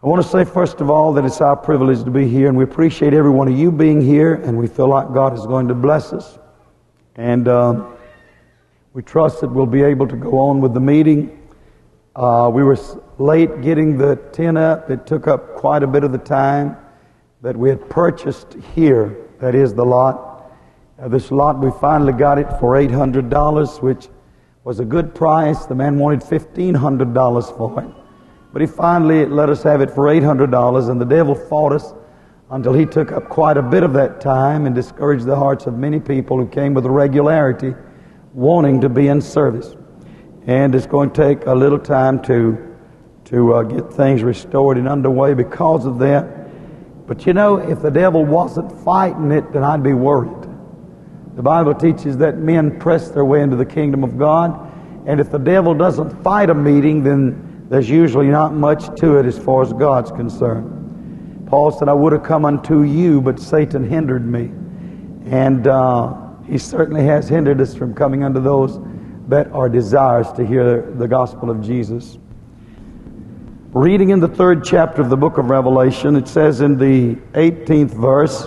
I want to say first of all that it's our privilege to be here, and we appreciate every one of you being here, and we feel like God is going to bless us. And we trust that we'll be able to go on with the meeting. We were late getting the tent up. It took up quite a bit of the time that we had purchased here. That is the lot. This lot, we finally got it for $800, which was a good price. The man wanted $1,500 for it. But he finally let us have it for $800, and the devil fought us until he took up quite a bit of that time and discouraged the hearts of many people who came with regularity wanting to be in service. And it's going to take a little time to get things restored and underway because of that. But you know, if the devil wasn't fighting it, then I'd be worried. The Bible teaches that men press their way into the kingdom of God, and if the devil doesn't fight a meeting, then there's usually not much to it as far as God's concerned. Paul said, I would have come unto you, but Satan hindered me. And he certainly has hindered us from coming unto those that are desirous to hear the gospel of Jesus. Reading in the 3rd chapter of the book of Revelation, it says in the 18th verse,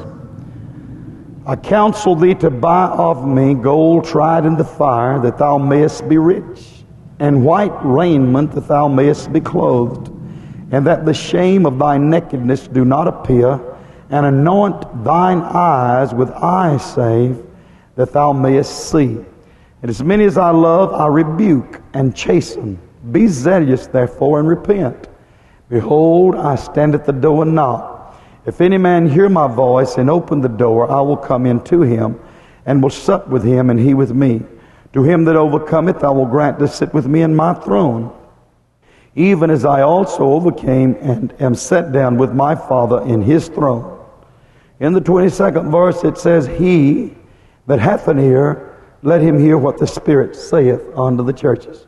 I counsel thee to buy of me gold tried in the fire, that thou mayest be rich, and white raiment, that thou mayest be clothed, and that the shame of thy nakedness do not appear, and anoint thine eyes with eye salve, that thou mayest see. And as many as I love, I rebuke and chasten. Be zealous, therefore, and repent. Behold, I stand at the door and knock. If any man hear my voice and open the door, I will come in to him, and will sup with him, and he with me. To him that overcometh, I will grant to sit with me in my throne, even as I also overcame and am set down with my Father in his throne. In the 22nd verse it says, He that hath an ear, let him hear what the Spirit saith unto the churches.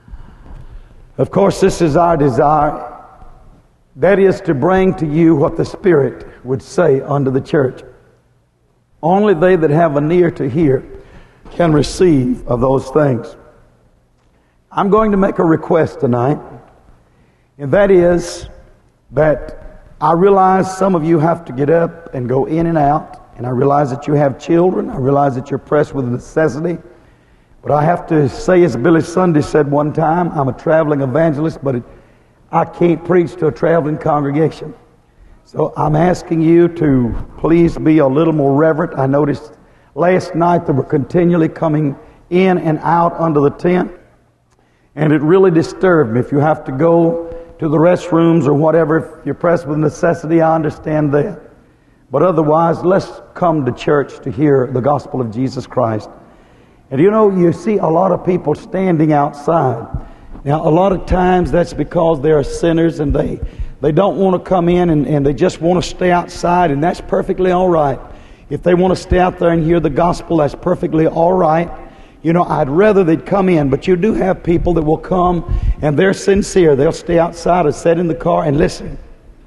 Of course, this is our desire. That is to bring to you what the Spirit would say unto the church. Only they that have an ear to hear can receive of those things. I'm going to make a request tonight, and that is that I realize some of you have to get up and go in and out, and I realize that you have children. I realize that you're pressed with necessity. But I have to say, as Billy Sunday said one time, I'm a traveling evangelist, but I can't preach to a traveling congregation. So I'm asking you to please be a little more reverent. I noticed last night they were continually coming in and out under the tent, and it really disturbed me. If you have to go to the restrooms or whatever, if you're pressed with necessity, I understand that. But otherwise, let's come to church to hear the gospel of Jesus Christ. And you know, you see a lot of people standing outside. Now, a lot of times that's because they are sinners and they don't want to come in and they just want to stay outside, and that's perfectly all right. If they want to stay out there and hear the gospel, that's perfectly all right. You know, I'd rather they'd come in, but you do have people that will come and they're sincere. They'll stay outside or sit in the car and listen.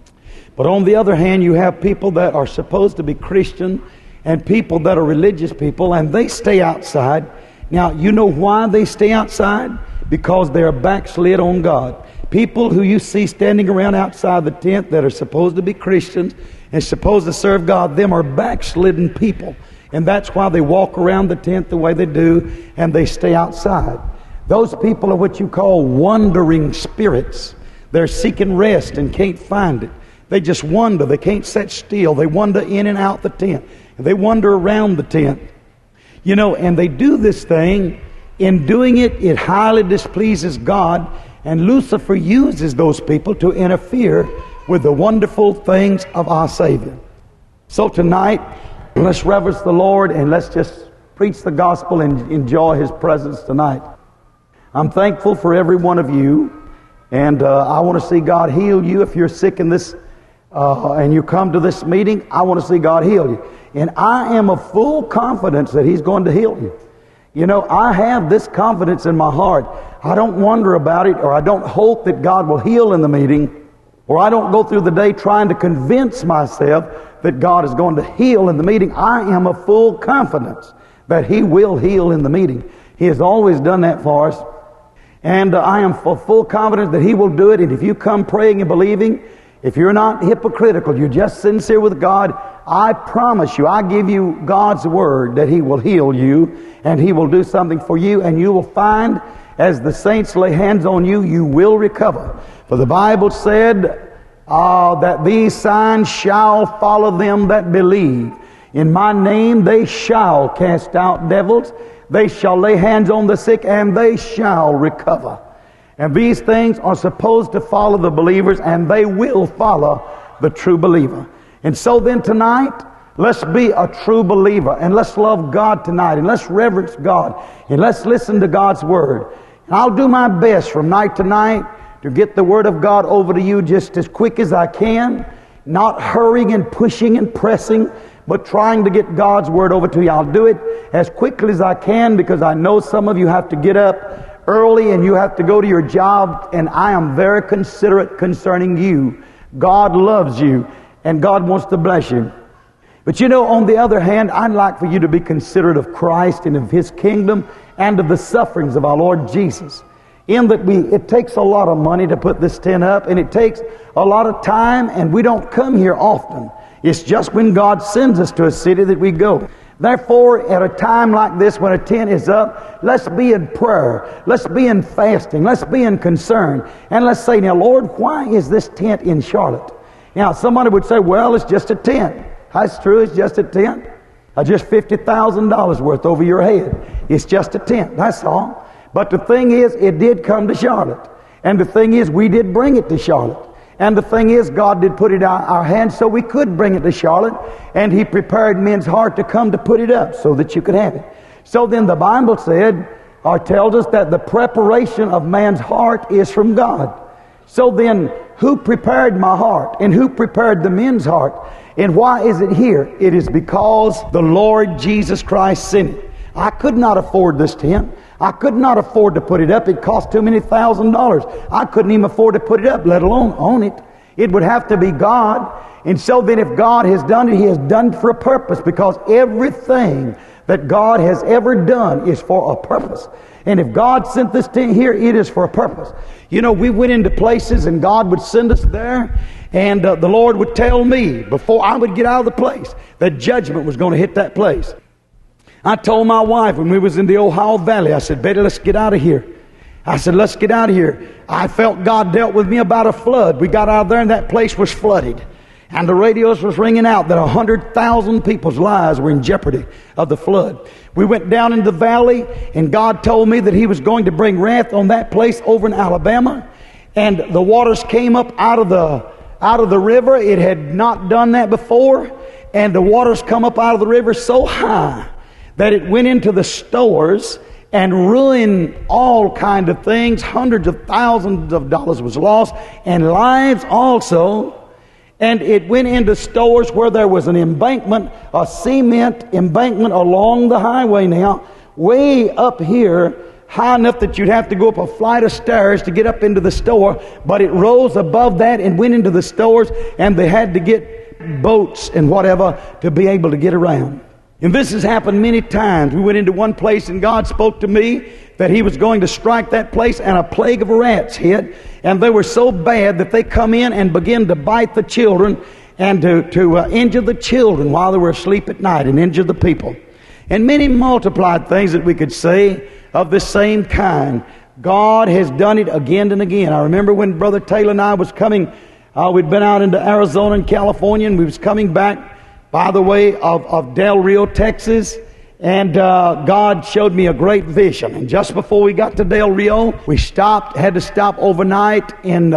But on the other hand, you have people that are supposed to be Christian and people that are religious people, and they stay outside. Now, you know why they stay outside? Because they're backslid on God. People who you see standing around outside the tent that are supposed to be Christians and supposed to serve God, them are backslidden people. And that's why they walk around the tent the way they do, and they stay outside. Those people are what you call wandering spirits. They're seeking rest and can't find it. They just wander. They can't sit still. They wander in and out the tent. They wander around the tent. You know, and they do this thing. In doing it, it highly displeases God, and Lucifer uses those people to interfere with the wonderful things of our Savior. So tonight, let's reverence the Lord and let's just preach the gospel and enjoy His presence tonight. I'm thankful for every one of you, and I want to see God heal you. If you're sick in this and you come to this meeting, I want to see God heal you. And I am of full confidence that He's going to heal you. You know, I have this confidence in my heart. I don't wonder about it, or I don't hope that God will heal in the meeting, or I don't go through the day trying to convince myself that God is going to heal in the meeting. I am of full confidence that He will heal in the meeting. He has always done that for us. And I am of full confidence that He will do it. And if you come praying and believing, if you're not hypocritical, you're just sincere with God, I promise you, I give you God's word that He will heal you and He will do something for you, and you will find as the saints lay hands on you, you will recover. For the Bible said that these signs shall follow them that believe. In my name they shall cast out devils, they shall lay hands on the sick, and they shall recover. And these things are supposed to follow the believers, and they will follow the true believer. And so then tonight, let's be a true believer, and let's love God tonight, and let's reverence God, and let's listen to God's word. And I'll do my best from night to night to get the word of God over to you just as quick as I can, not hurrying and pushing and pressing, but trying to get God's word over to you. I'll do it as quickly as I can, because I know some of you have to get up early and you have to go to your job, and I am very considerate concerning you. God loves you, and God wants to bless you. But you know, on the other hand, I'd like for you to be considerate of Christ and of His kingdom and of the sufferings of our Lord Jesus. In that it takes a lot of money to put this tent up, and it takes a lot of time, and we don't come here often. It's just when God sends us to a city that we go. Therefore, at a time like this, when a tent is up, let's be in prayer, let's be in fasting, let's be in concern, and let's say, now Lord, why is this tent in Charlotte? Now somebody would say, well, it's just a tent. That's true, it's just a tent. Just $50,000 worth over your head. It's just a tent, that's all. But the thing is, it did come to Charlotte. And the thing is, we did bring it to Charlotte. And the thing is, God did put it in our hands so we could bring it to Charlotte. And He prepared men's heart to come to put it up so that you could have it. So then the Bible said, or tells us, that the preparation of man's heart is from God. So then, who prepared my heart? And who prepared the men's heart? And why is it here? It is because the Lord Jesus Christ sent it. I could not afford this tent. I could not afford to put it up. It cost too many $1,000s. I couldn't even afford to put it up, let alone own it. It would have to be God. And so then if God has done it, He has done it for a purpose, because everything that God has ever done is for a purpose. And if God sent this tent here, it is for a purpose. You know, we went into places and God would send us there, and the Lord would tell me before I would get out of the place that judgment was going to hit that place. I told my wife when we was in the Ohio Valley, I said, Betty, let's get out of here. I said, let's get out of here. I felt God dealt with me about a flood. We got out of there and that place was flooded. And the radios was ringing out that 100,000 people's lives were in jeopardy of the flood. We went down into the valley, and God told me that He was going to bring wrath on that place over in Alabama. And the waters came up out of the river. It had not done that before. And the waters come up out of the river so high that it went into the stores and ruined all kind of things. Hundreds of thousands of dollars was lost, and lives also. And it went into stores where there was an embankment, a cement embankment along the highway now, way up here, high enough that you'd have to go up a flight of stairs to get up into the store. But it rose above that and went into the stores, and they had to get boats and whatever to be able to get around. And this has happened many times. We went into one place and God spoke to me that He was going to strike that place, and a plague of rats hit. And they were so bad that they come in and begin to bite the children and to injure the children while they were asleep at night, and injure the people. And many multiplied things that we could say of the same kind. God has done it again and again. I remember when Brother Taylor and I was coming, we'd been out into Arizona and California, and we was coming back by the way of Del Rio, Texas, and God showed me a great vision. And just before we got to Del Rio, we had to stop overnight in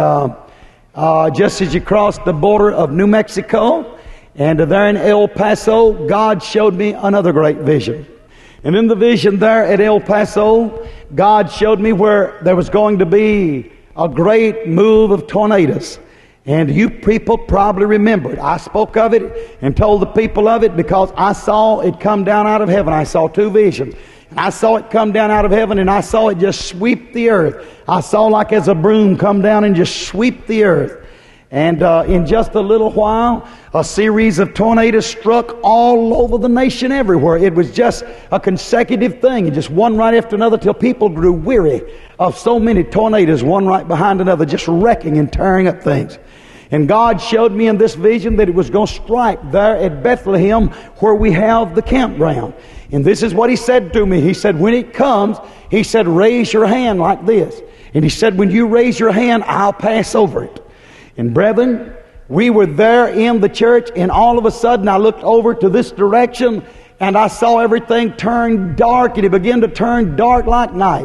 just as you cross the border of New Mexico, and there in El Paso, God showed me another great vision. And in the vision there at El Paso, God showed me where there was going to be a great move of tornadoes. And you people probably remember it. I spoke of it and told the people of it because I saw it come down out of heaven. I saw two visions. And I saw it come down out of heaven, and I saw it just sweep the earth. I saw like as a broom come down and just sweep the earth. And in just a little while, a series of tornadoes struck all over the nation everywhere. It was just a consecutive thing, and just one right after another, till people grew weary of so many tornadoes, one right behind another, just wrecking and tearing up things. And God showed me in this vision that it was going to strike there at Bethlehem where we have the campground. And this is what He said to me. He said, when it comes, He said, raise your hand like this. And He said, when you raise your hand, I'll pass over it. And brethren, we were there in the church, and all of a sudden I looked over to this direction, and I saw everything turn dark, and it began to turn dark like night.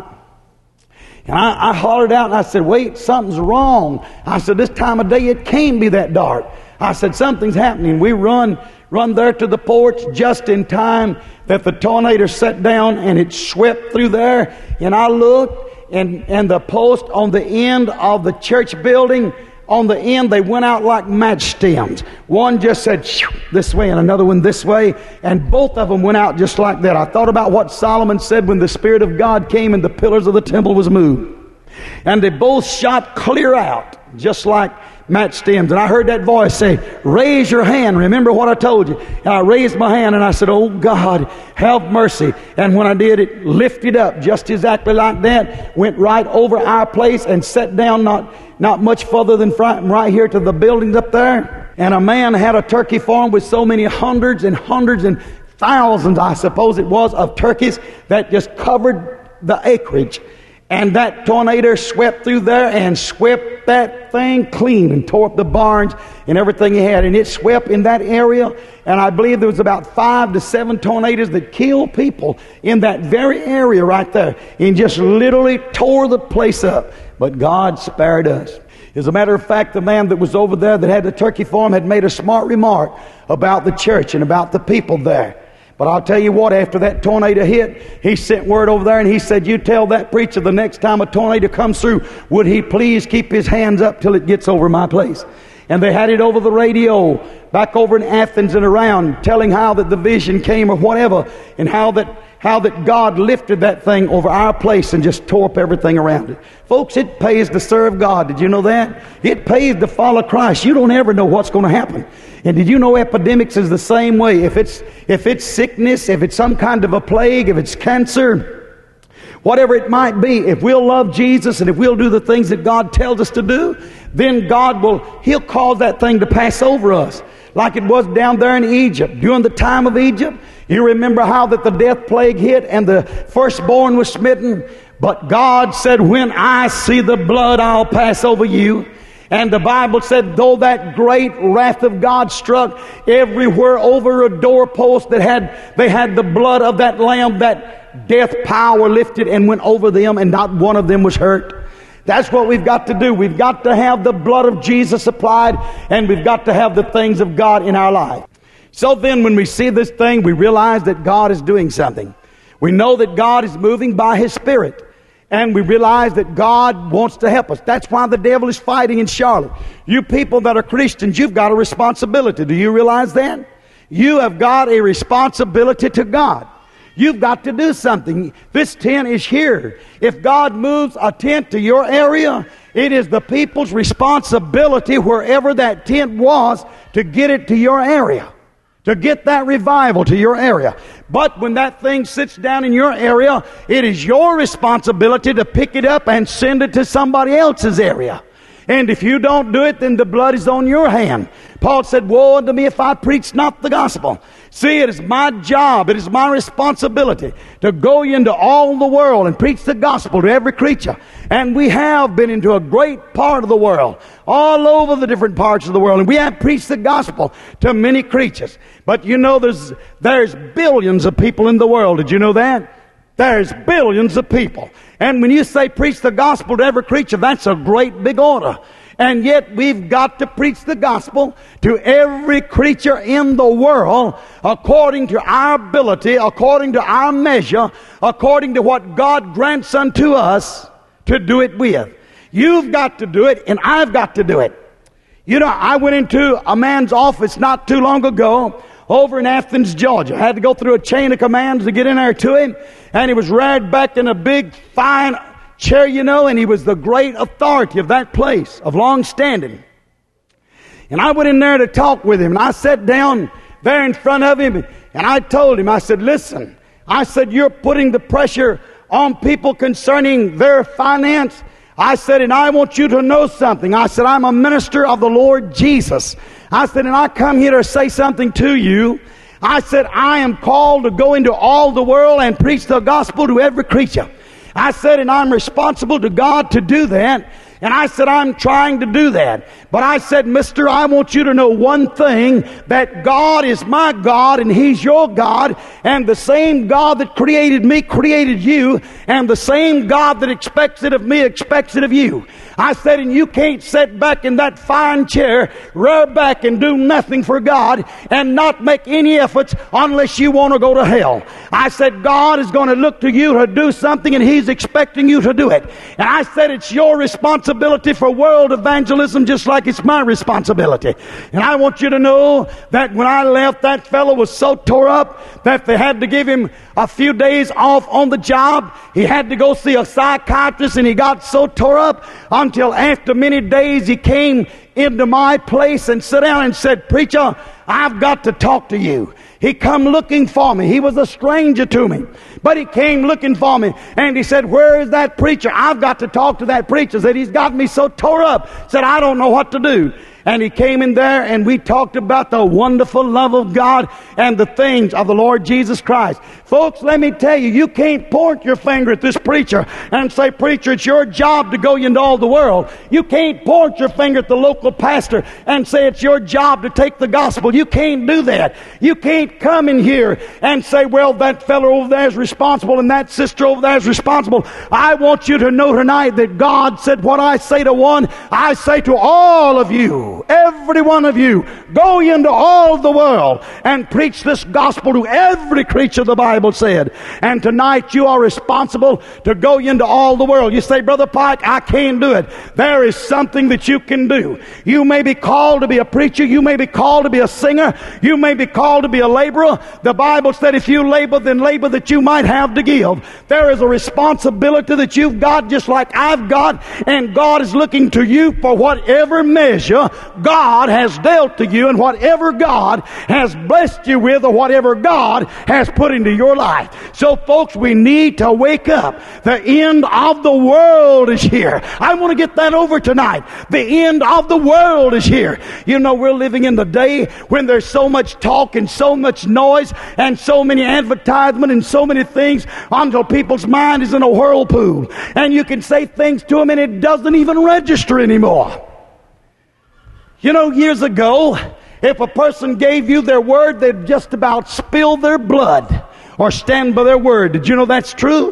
And I hollered out and I said, wait, something's wrong. I said, this time of day it can't be that dark. I said, something's happening. We run there to the porch just in time that the tornado set down and it swept through there. And I looked, and the post on the end of the church building, on the end, they went out like match stems. One just said this way and another one this way, and both of them went out just like that. I thought about what Solomon said when the Spirit of God came and the pillars of the temple was moved. And they both shot clear out, just like match stems. And I heard that voice say, raise your hand. Remember what I told you. And I raised my hand and I said, oh God, have mercy. And when I did, it lifted up just exactly like that, went right over our place and sat down not much further than right here to the buildings up there. And a man had a turkey farm with so many hundreds and thousands, I suppose it was, of turkeys that just covered the acreage. And that tornado swept through there and swept that thing clean and tore up the barns and everything he had. And it swept in that area. And I believe there was about 5 to 7 tornadoes that killed people in that very area right there. And just literally tore the place up. But God spared us. As a matter of fact, the man that was over there that had the turkey farm had made a smart remark about the church and about the people there. But I'll tell you what, after that tornado hit, he sent word over there and he said, you tell that preacher the next time a tornado comes through, would he please keep his hands up till it gets over my place? And they had it over the radio back over in Athens and around, telling how that the vision came or whatever, and how that God lifted that thing over our place and just tore up everything around it. Folks, it pays to serve God. Did you know that? It pays to follow Christ. You don't ever know what's going to happen. And did you know epidemics is the same way? If it's sickness, if it's some kind of a plague, if it's cancer, whatever it might be, if we'll love Jesus and if we'll do the things that God tells us to do, then He'll cause that thing to pass over us. Like it was down there in Egypt. During the time of Egypt, you remember how that the death plague hit and the firstborn was smitten? But God said, when I see the blood, I'll pass over you. And the Bible said, though that great wrath of God struck everywhere over a doorpost that they had the blood of that lamb, that death power lifted and went over them, and not one of them was hurt. That's what we've got to do. We've got to have the blood of Jesus applied, and we've got to have the things of God in our life. So then when we see this thing, we realize that God is doing something. We know that God is moving by His Spirit. And we realize that God wants to help us. That's why the devil is fighting in Charlotte. You people that are Christians, you've got a responsibility. Do you realize that? You have got a responsibility to God. You've got to do something. This tent is here. If God moves a tent to your area, it is the people's responsibility, wherever that tent was, to get it to your area. To get that revival to your area. But when that thing sits down in your area, it is your responsibility to pick it up and send it to somebody else's area. And if you don't do it, then the blood is on your hand. Paul said, woe unto me if I preach not the gospel. See, it is my job, it is my responsibility to go into all the world and preach the gospel to every creature. And we have been into a great part of the world, all over the different parts of the world. And we have preached the gospel to many creatures. But you know, there's billions of people in the world. Did you know that? There's billions of people. And when you say preach the gospel to every creature, that's a great big order. And yet we've got to preach the gospel to every creature in the world according to our ability, according to our measure, according to what God grants unto us to do it with. You've got to do it, and I've got to do it. You know, I went into a man's office not too long ago over in Athens, Georgia. I had to go through a chain of commands to get in there to him. And he was reared back in a big, fine chair, you know, and he was the great authority of that place, of long standing. And I went in there to talk with him, and I sat down there in front of him, and I told him, I said, listen, I said, you're putting the pressure on people concerning their finance. I said, and I want you to know something. I said, I'm a minister of the Lord Jesus. I said, and I come here to say something to you. I said, I am called to go into all the world and preach the gospel to every creature. I said, and I'm responsible to God to do that. And I said, I'm trying to do that. But I said, mister, I want you to know one thing, that God is my God and He's your God. And the same God that created me created you. And the same God that expects it of me expects it of you. I said, and you can't sit back in that fine chair, rear back and do nothing for God and not make any efforts unless you want to go to hell. I said, God is going to look to you to do something and He's expecting you to do it. And I said, it's your responsibility for world evangelism just like it's my responsibility. And I want you to know that when I left, that fellow was so tore up that they had to give him a few days off on the job. He had to go see a psychiatrist, and he got so tore up until after many days he came into my place and sat down and said, preacher, I've got to talk to you. He come looking for me. He was a stranger to me, but he came looking for me, and he said, where is that preacher? I've got to talk to that preacher. Said, he's got me so tore up. Said, I don't know what to do. And he came in there, and we talked about the wonderful love of God and the things of the Lord Jesus Christ. Folks, let me tell you, you can't point your finger at this preacher and say, preacher, it's your job to go into all the world. You can't point your finger at the local pastor and say it's your job to take the gospel. You can't do that. You can't come in here and say, well, that fellow over there is responsible and that sister over there is responsible. I want you to know tonight that God said, what I say to one, I say to all of you. Every one of you, go into all the world and preach this gospel to every creature, the Bible said. And tonight you are responsible to go into all the world. You say, Brother Pike, I can't do it. There is something that you can do. You may be called to be a preacher. You may be called to be a singer. You may be called to be a laborer. The Bible said, if you labor, then labor that you might have to give. There is a responsibility that you've got just like I've got, and God is looking to you for whatever measure God has dealt to you, and whatever God has blessed you with, or whatever God has put into your life. So folks, we need to wake up. The end of the world is here. I want to get that over tonight. The end of the world is here. You know, we're living in the day when there's so much talk and so much noise and so many advertisements and so many things until people's mind is in a whirlpool. And you can say things to them and it doesn't even register anymore. You know, years ago, if a person gave you their word, they'd just about spill their blood or stand by their word. Did you know that's true?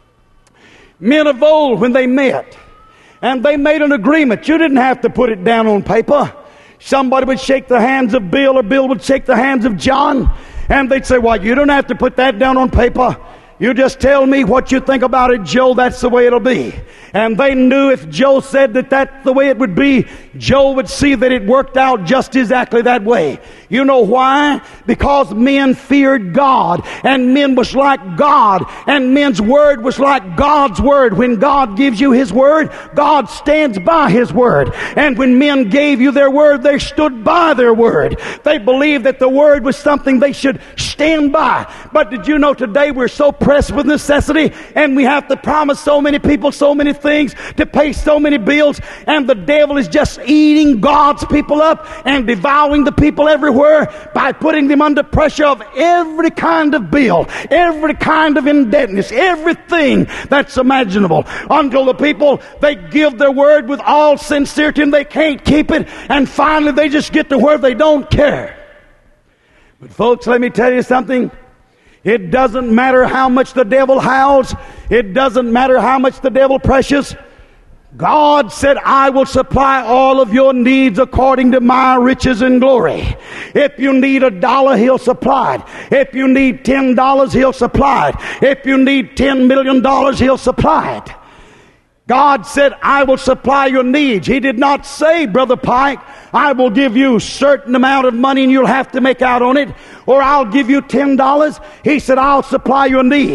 Men of old, when they met and they made an agreement, you didn't have to put it down on paper. Somebody would shake the hands of Bill, or Bill would shake the hands of John, and they'd say, well, you don't have to put that down on paper. You just tell me what you think about it, Joe. That's the way it'll be. And they knew if Joe said that that's the way it would be, Joe would see that it worked out just exactly that way. You know why? Because men feared God, and men was like God, and men's word was like God's word. When God gives you His word, God stands by His word. And when men gave you their word, they stood by their word. They believed that the word was something they should stand by. But did you know today we're so pressed with necessity, and we have to promise so many people so many things, to pay so many bills, and the devil is just eating God's people up and devouring the people everywhere by putting them under pressure of every kind of bill, every kind of indebtedness, everything that's imaginable, until the people, they give their word with all sincerity and they can't keep it, and finally they just get to where they don't care. But folks, let me tell you something. It doesn't matter how much the devil howls. It doesn't matter how much the devil pressures. God said, I will supply all of your needs according to my riches and glory. If you need $1, He'll supply it. If you need $10, He'll supply it. If you need $10 million, He'll supply it. God said, I will supply your needs. He did not say, Brother Pike, I will give you a certain amount of money and you'll have to make out on it, or I'll give you $10. He said, I'll supply your needs.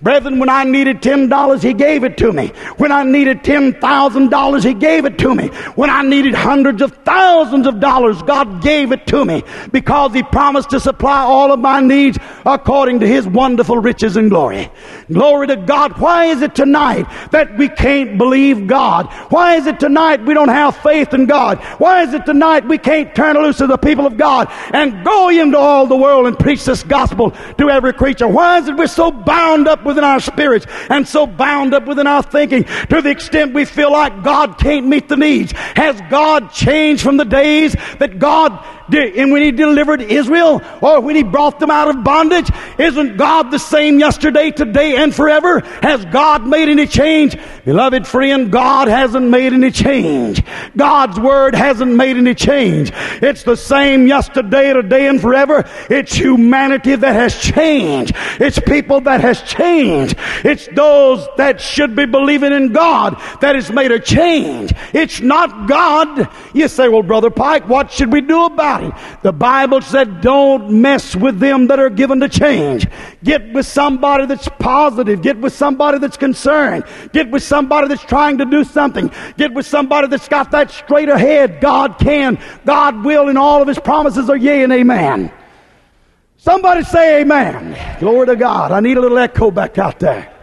Brethren, when I needed $10, He gave it to me. When I needed $10,000, He gave it to me. When I needed hundreds of thousands of dollars, God gave it to me, because He promised to supply all of my needs according to His wonderful riches and glory. Glory to God. Why is it tonight that we can't believe God? Why is it tonight we don't have faith in God? Why is it tonight we can't turn loose to the people of God and go into all the world and preach this gospel to every creature? Why is it we're so bound up within our spirits and so bound up within our thinking to the extent we feel like God can't meet the needs? Has God changed from the days that God did and when He delivered Israel, or when He brought them out of bondage? Isn't God the same yesterday, today, and forever? Has God made any change? Beloved friend, God hasn't made any change. God's Word hasn't made any change. It's the same yesterday, today, and forever. It's humanity that has changed. It's people that has changed. It's those that should be believing in God that has made a change. It's not God. You say, well, Brother Pike, what should we do about it? The Bible said, don't mess with them that are given to change. Get with somebody that's positive. Get with somebody that's concerned. Get with somebody that's trying to do something. Get with somebody that's got that straight ahead. God can, God will, and all of His promises are yea and amen. Somebody say amen. Glory to God. I need a little echo back out there.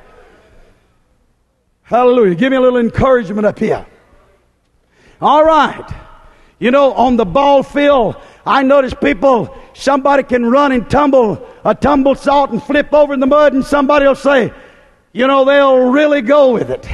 Hallelujah. Give me a little encouragement up here. All right. You know, on the ball field, I notice people, somebody can run and tumble a tumble salt and flip over in the mud, and somebody will say, you know, they'll really go with it.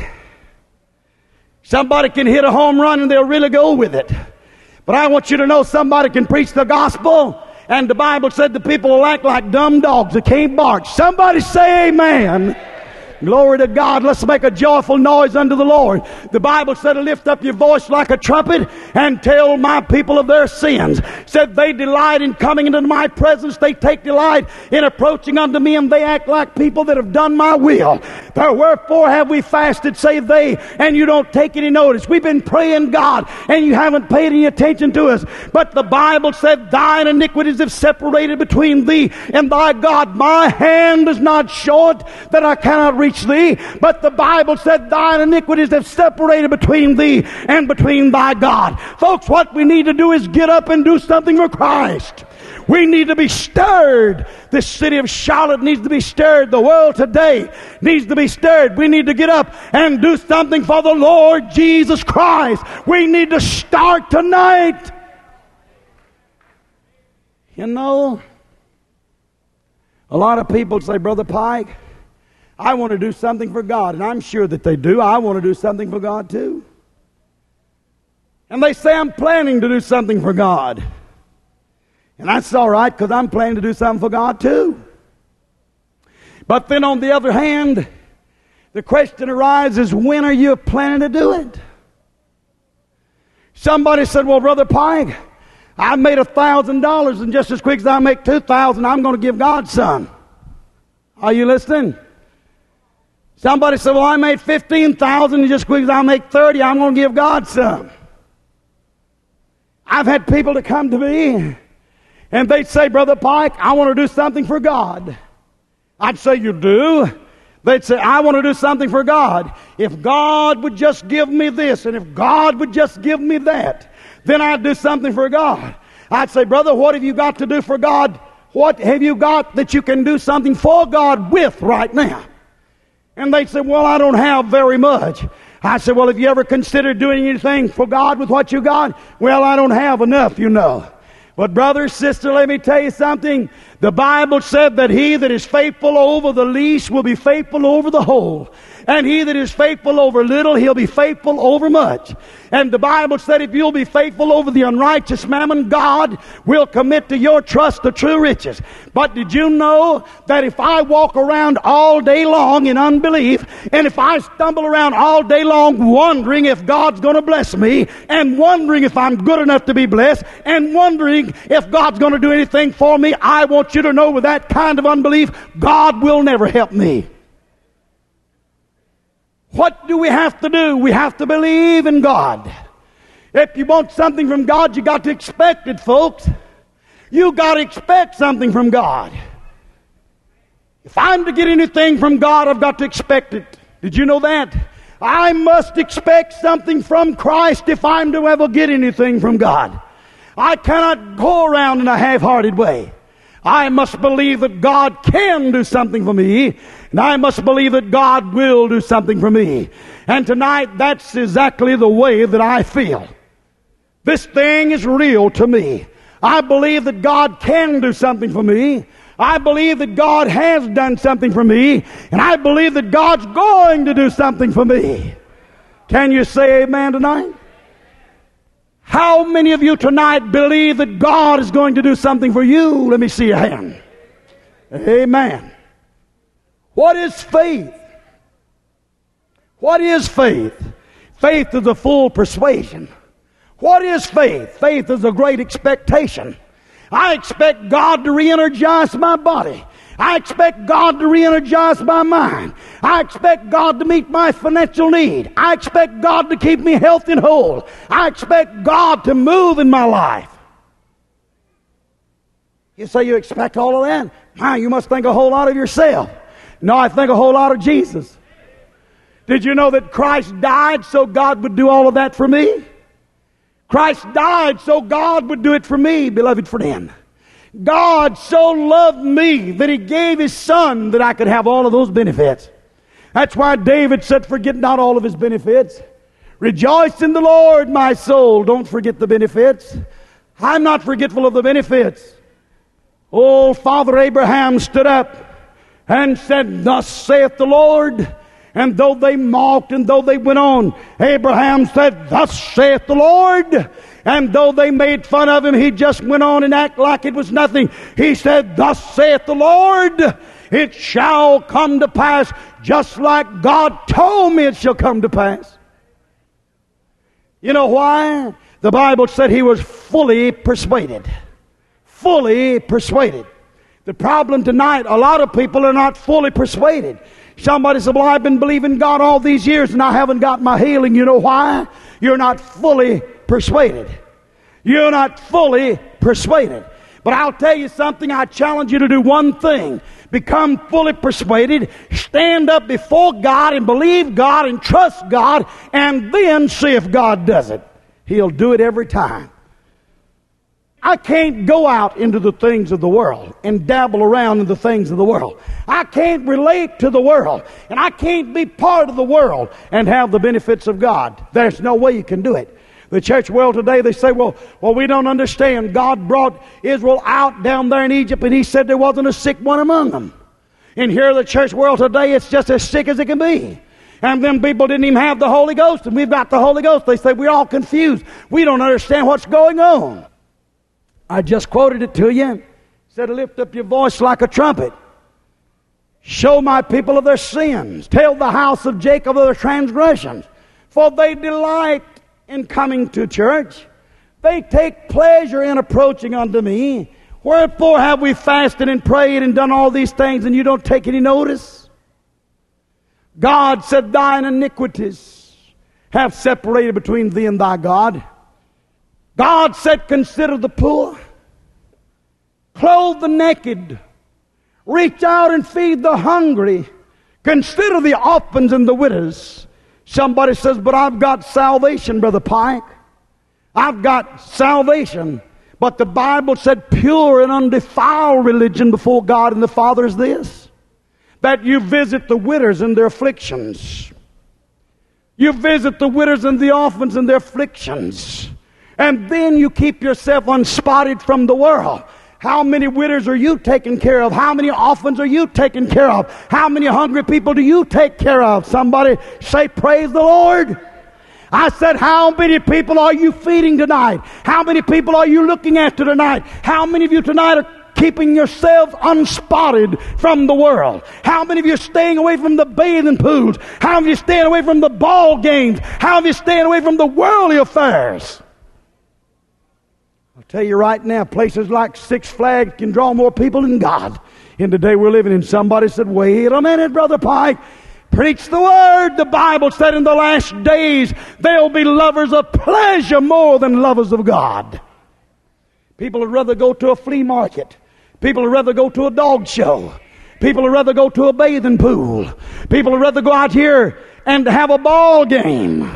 Somebody can hit a home run and they'll really go with it. But I want you to know, somebody can preach the gospel, and the Bible said the people will act like dumb dogs that can't bark. Somebody say amen. Glory to God. Let's make a joyful noise unto the Lord. The Bible said, lift up your voice like a trumpet and tell my people of their sins. Said they delight in coming into my presence. They take delight in approaching unto me, and they act like people that have done my will. Wherefore have we fasted, say they, and you don't take any notice. We've been praying, God, and you haven't paid any attention to us. But the Bible said, thine iniquities have separated between thee and thy God. My hand is not short that I cannot reach thee, but the Bible said, thine iniquities have separated between thee and between thy God. Folks, what we need to do is get up and do something for Christ. We need to be stirred. This city of Charlotte needs to be stirred. The world today needs to be stirred. We need to get up and do something for the Lord Jesus Christ. We need to start tonight. You know, a lot of people say, Brother Pike, I want to do something for God. And I'm sure that they do. I want to do something for God too. And they say, I'm planning to do something for God. And that's all right, because I'm planning to do something for God too. But then on the other hand, the question arises, when are you planning to do it? Somebody said, well, Brother Pike, I made $1,000, and just as quick as I make $2,000, I'm going to give God some. Are you listening? Somebody said, well, I made $15,000, and just as quick as I make $30,000, I'm going to give God some. I've had people to come to me, and they'd say, Brother Pike, I want to do something for God. I'd say, you do? They'd say, I want to do something for God. If God would just give me this, and if God would just give me that, then I'd do something for God. I'd say, brother, what have you got to do for God? What have you got that you can do something for God with right now? And they'd say, well, I don't have very much. I said, well, have you ever considered doing anything for God with what you got? Well, I don't have enough, you know. But brother, sister, let me tell you something. The Bible said that he that is faithful over the least will be faithful over the whole. And he that is faithful over little, he'll be faithful over much. And the Bible said if you'll be faithful over the unrighteous mammon, God will commit to your trust the true riches. But did you know that if I walk around all day long in unbelief, and if I stumble around all day long wondering if God's going to bless me, and wondering if I'm good enough to be blessed, and wondering if God's going to do anything for me, I want you to know with that kind of unbelief, God will never help me. What do we have to do? We have to believe in God. If you want something from God, you got to expect it, folks. You got to expect something from God. If I'm to get anything from God, I've got to expect it. Did you know that? I must expect something from Christ if I'm to ever get anything from God. I cannot go around in a half-hearted way. I must believe that God can do something for me, and I must believe that God will do something for me. And tonight, that's exactly the way that I feel. This thing is real to me. I believe that God can do something for me. I believe that God has done something for me, and I believe that God's going to do something for me. Can you say amen tonight? How many of you tonight believe that God is going to do something for you? Let me see your hand. Amen. What is faith? What is faith? Faith is a full persuasion. What is faith? Faith is a great expectation. I expect God to re-energize my body. I expect God to re-energize my mind. I expect God to meet my financial need. I expect God to keep me healthy and whole. I expect God to move in my life. You say you expect all of that? My, you must think a whole lot of yourself. No, I think a whole lot of Jesus. Did you know that Christ died so God would do all of that for me? Christ died so God would do it for me, beloved friend. God so loved me that He gave His Son that I could have all of those benefits. That's why David said, forget not all of His benefits. Rejoice in the Lord, my soul. Don't forget the benefits. I'm not forgetful of the benefits. Oh, Father Abraham stood up and said, thus saith the Lord. And though they mocked and though they went on, Abraham said, thus saith the Lord. And though they made fun of him, he just went on and acted like it was nothing. He said, thus saith the Lord, it shall come to pass just like God told me it shall come to pass. You know why? The Bible said he was fully persuaded. Fully persuaded. The problem tonight, a lot of people are not fully persuaded. Somebody said, well, I've been believing God all these years and I haven't got my healing. You know why? You're not fully persuaded. You're not fully persuaded. But I'll tell you something. I challenge you to do one thing. Become fully persuaded. Stand up before God and believe God and trust God, and then see if God does it. He'll do it every time. I can't go out into the things of the world and dabble around in the things of the world. I can't relate to the world, and I can't be part of the world and have the benefits of God. There's no way you can do it. The church world today, they say, well, we don't understand. God brought Israel out down there in Egypt, and He said there wasn't a sick one among them. And here in the church world today, it's just as sick as it can be. And them people didn't even have the Holy Ghost, and we've got the Holy Ghost. They say we're all confused. We don't understand what's going on. I just quoted it to you. It said, lift up your voice like a trumpet. Show my people of their sins. Tell the house of Jacob of their transgressions. For they delight in coming to church. They take pleasure in approaching unto me. Wherefore have we fasted and prayed and done all these things, and you don't take any notice? God said, thine iniquities have separated between thee and thy God. God said, consider the poor, clothe the naked, reach out and feed the hungry, consider the orphans and the widows. Somebody says, but I've got salvation, Brother Pike. I've got salvation. But the Bible said pure and undefiled religion before God and the Father is this, that you visit the widows in their afflictions. You visit the widows and the orphans in their afflictions. And then you keep yourself unspotted from the world. How many widows are you taking care of? How many orphans are you taking care of? How many hungry people do you take care of? Somebody say, praise the Lord. I said, how many people are you feeding tonight? How many people are you looking after tonight? How many of you tonight are keeping yourselves unspotted from the world? How many of you are staying away from the bathing pools? How many of you are staying away from the ball games? How many of you are staying away from the worldly affairs? I'll tell you right now, places like Six Flags can draw more people than God in the day we're living in. Somebody said, wait a minute, Brother Pike. Preach the word. The Bible said in the last days they'll be lovers of pleasure more than lovers of God. People would rather go to a flea market. People would rather go to a dog show. People would rather go to a bathing pool. People would rather go out here and have a ball game.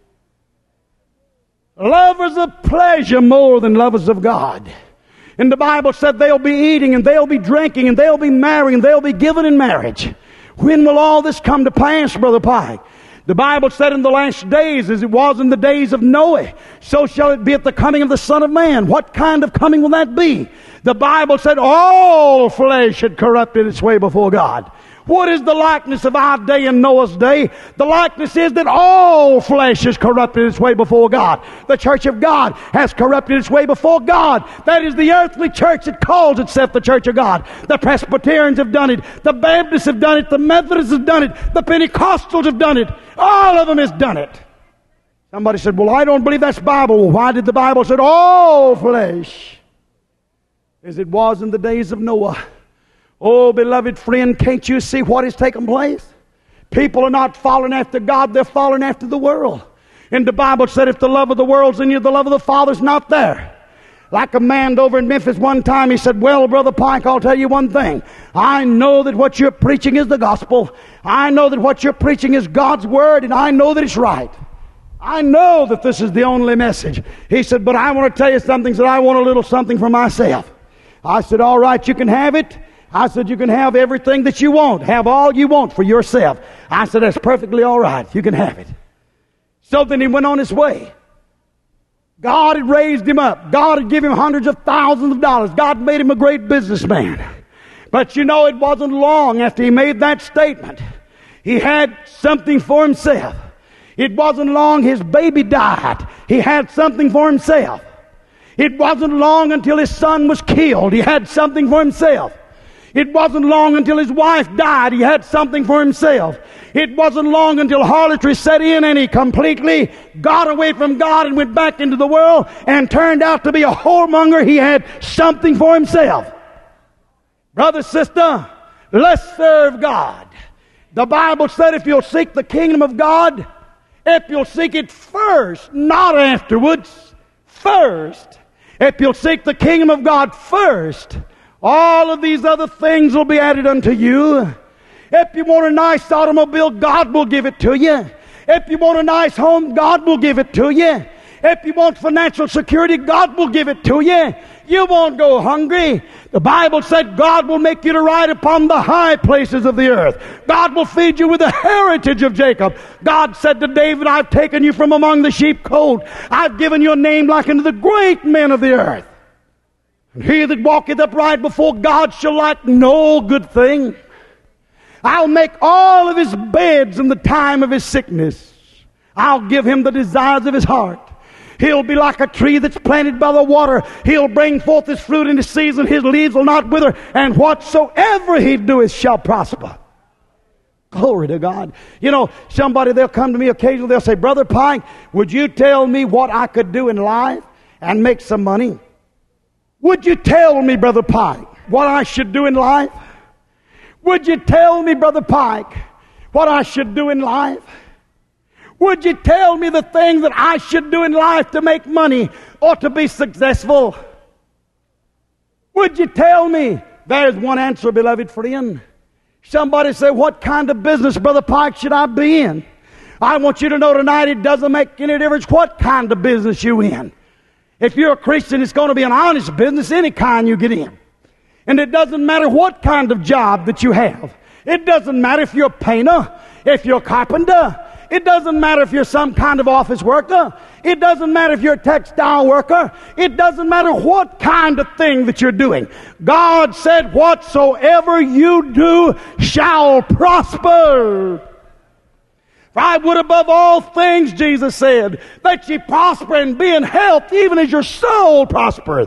Lovers of pleasure more than lovers of God. And the Bible said they'll be eating and they'll be drinking and they'll be marrying and they'll be given in marriage. When will all this come to pass, Brother Pike? The Bible said in the last days, as it was in the days of Noah, so shall it be at the coming of the Son of Man. What kind of coming will that be? The Bible said all flesh had corrupted its way before God. What is the likeness of our day and Noah's day? The likeness is that all flesh has corrupted its way before God. The church of God has corrupted its way before God. That is the earthly church that calls itself the church of God. The Presbyterians have done it. The Baptists have done it. The Methodists have done it. The Pentecostals have done it. All of them has done it. Somebody said, well, I don't believe that's Bible. Well, why did the Bible say all flesh as it was in the days of Noah? Oh, beloved friend, can't you see what has taken place? People are not following after God, they're following after the world. And the Bible said if the love of the world's in you, the love of the Father's not there. Like a man over in Memphis one time, he said, well, Brother Pike, I'll tell you one thing. I know that what you're preaching is the gospel. I know that what you're preaching is God's word, and I know that it's right. I know that this is the only message. He said, but I want to tell you something, so I want a little something for myself. I said, all right, you can have it. I said, you can have everything that you want. Have all you want for yourself. I said, that's perfectly all right. You can have it. So then he went on his way. God had raised him up. God had given him hundreds of thousands of dollars. God made him a great businessman. But you know, it wasn't long after he made that statement. He had something for himself. It wasn't long his baby died. He had something for himself. It wasn't long until his son was killed. He had something for himself. It wasn't long until his wife died. He had something for himself. It wasn't long until harlotry set in and he completely got away from God and went back into the world and turned out to be a whoremonger. He had something for himself. Brother, sister, let's serve God. The Bible said if you'll seek the kingdom of God, if you'll seek it first, not afterwards, first, if you'll seek the kingdom of God first, all of these other things will be added unto you. If you want a nice automobile, God will give it to you. If you want a nice home, God will give it to you. If you want financial security, God will give it to you. You won't go hungry. The Bible said God will make you to ride upon the high places of the earth. God will feed you with the heritage of Jacob. God said to David, I've taken you from among the sheepcote. I've given you a name like unto the great men of the earth. And he that walketh upright before God shall lack no good thing. I'll make all of his beds in the time of his sickness. I'll give him the desires of his heart. He'll be like a tree that's planted by the water. He'll bring forth his fruit in his season. His leaves will not wither. And whatsoever he doeth shall prosper. Glory to God. You know, somebody, they'll come to me occasionally. They'll say, Brother Pike, would you tell me what I could do in life and make some money? Would you tell me, Brother Pike, what I should do in life? Would you tell me, Brother Pike, what I should do in life? Would you tell me the things that I should do in life to make money or to be successful? Would you tell me? There's one answer, beloved friend. Somebody say, what kind of business, Brother Pike, should I be in? I want you to know tonight it doesn't make any difference what kind of business you're in. If you're a Christian, it's going to be an honest business, any kind you get in. And it doesn't matter what kind of job that you have. It doesn't matter if you're a painter, if you're a carpenter. It doesn't matter if you're some kind of office worker. It doesn't matter if you're a textile worker. It doesn't matter what kind of thing that you're doing. God said, whatsoever you do shall prosper. For I would above all things, Jesus said, that ye prosper and be in health, even as your soul prospereth.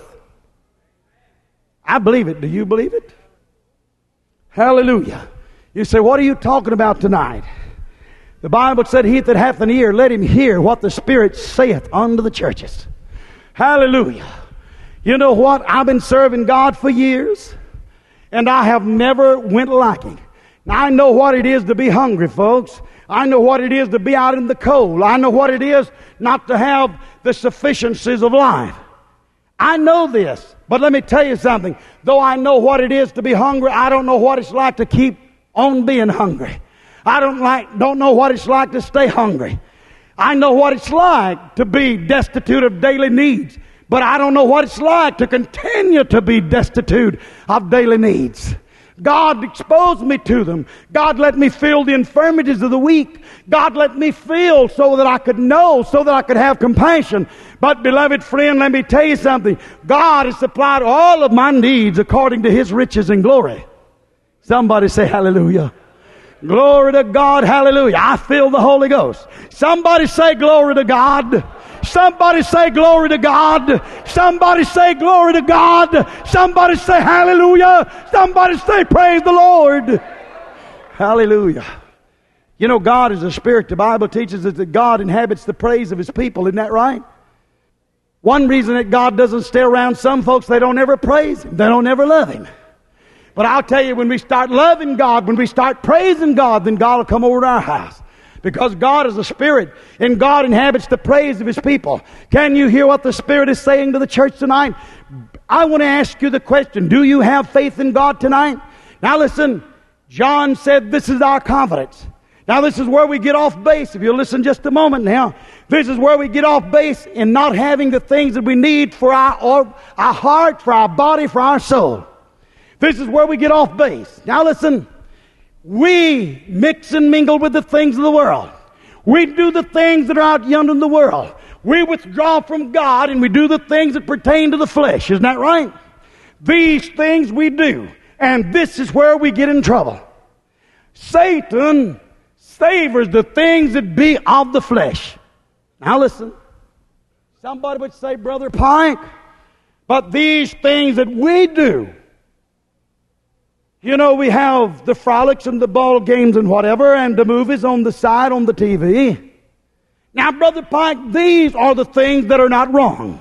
I believe it. Do you believe it? Hallelujah. You say, what are you talking about tonight? The Bible said, he that hath an ear, let him hear what the Spirit saith unto the churches. Hallelujah. You know what? I've been serving God for years, and I have never went lacking. Now, I know what it is to be hungry, folks. I know what it is to be out in the cold. I know what it is not to have the sufficiencies of life. I know this, but let me tell you something. Though I know what it is to be hungry, I don't know what it's like to keep on being hungry. I don't know what it's like to stay hungry. I know what it's like to be destitute of daily needs, but I don't know what it's like to continue to be destitute of daily needs. God exposed me to them. God let me feel the infirmities of the weak. God let me feel so that I could know, so that I could have compassion. But beloved friend, let me tell you something. God has supplied all of my needs according to His riches and glory. Somebody say hallelujah. Glory to God, hallelujah. I feel the Holy Ghost. Somebody say glory to God. Somebody say glory to God. Somebody say glory to God. Somebody say hallelujah. Somebody say praise the Lord. Hallelujah. You know, God is a spirit. The Bible teaches us that God inhabits the praise of His people. Isn't that right? One reason that God doesn't stay around some folks, they don't ever praise Him. They don't ever love Him. But I'll tell you, when we start loving God, when we start praising God, then God will come over to our house. Because God is a spirit, and God inhabits the praise of His people. Can you hear what the Spirit is saying to the church tonight? I want to ask you the question, do you have faith in God tonight? Now listen, John said this is our confidence. Now this is where we get off base. If you'll listen just a moment now. This is where we get off base in not having the things that we need for our heart, for our body, for our soul. This is where we get off base. Now listen, we mix and mingle with the things of the world. We do the things that are out yonder in the world. We withdraw from God and we do the things that pertain to the flesh. Isn't that right? These things we do. And this is where we get in trouble. Satan savors the things that be of the flesh. Now listen. Somebody would say, Brother Pike, but these things that we do, you know, we have the frolics and the ball games and whatever, and the movies on the side on the TV. Now, Brother Pike, these are the things that are not wrong.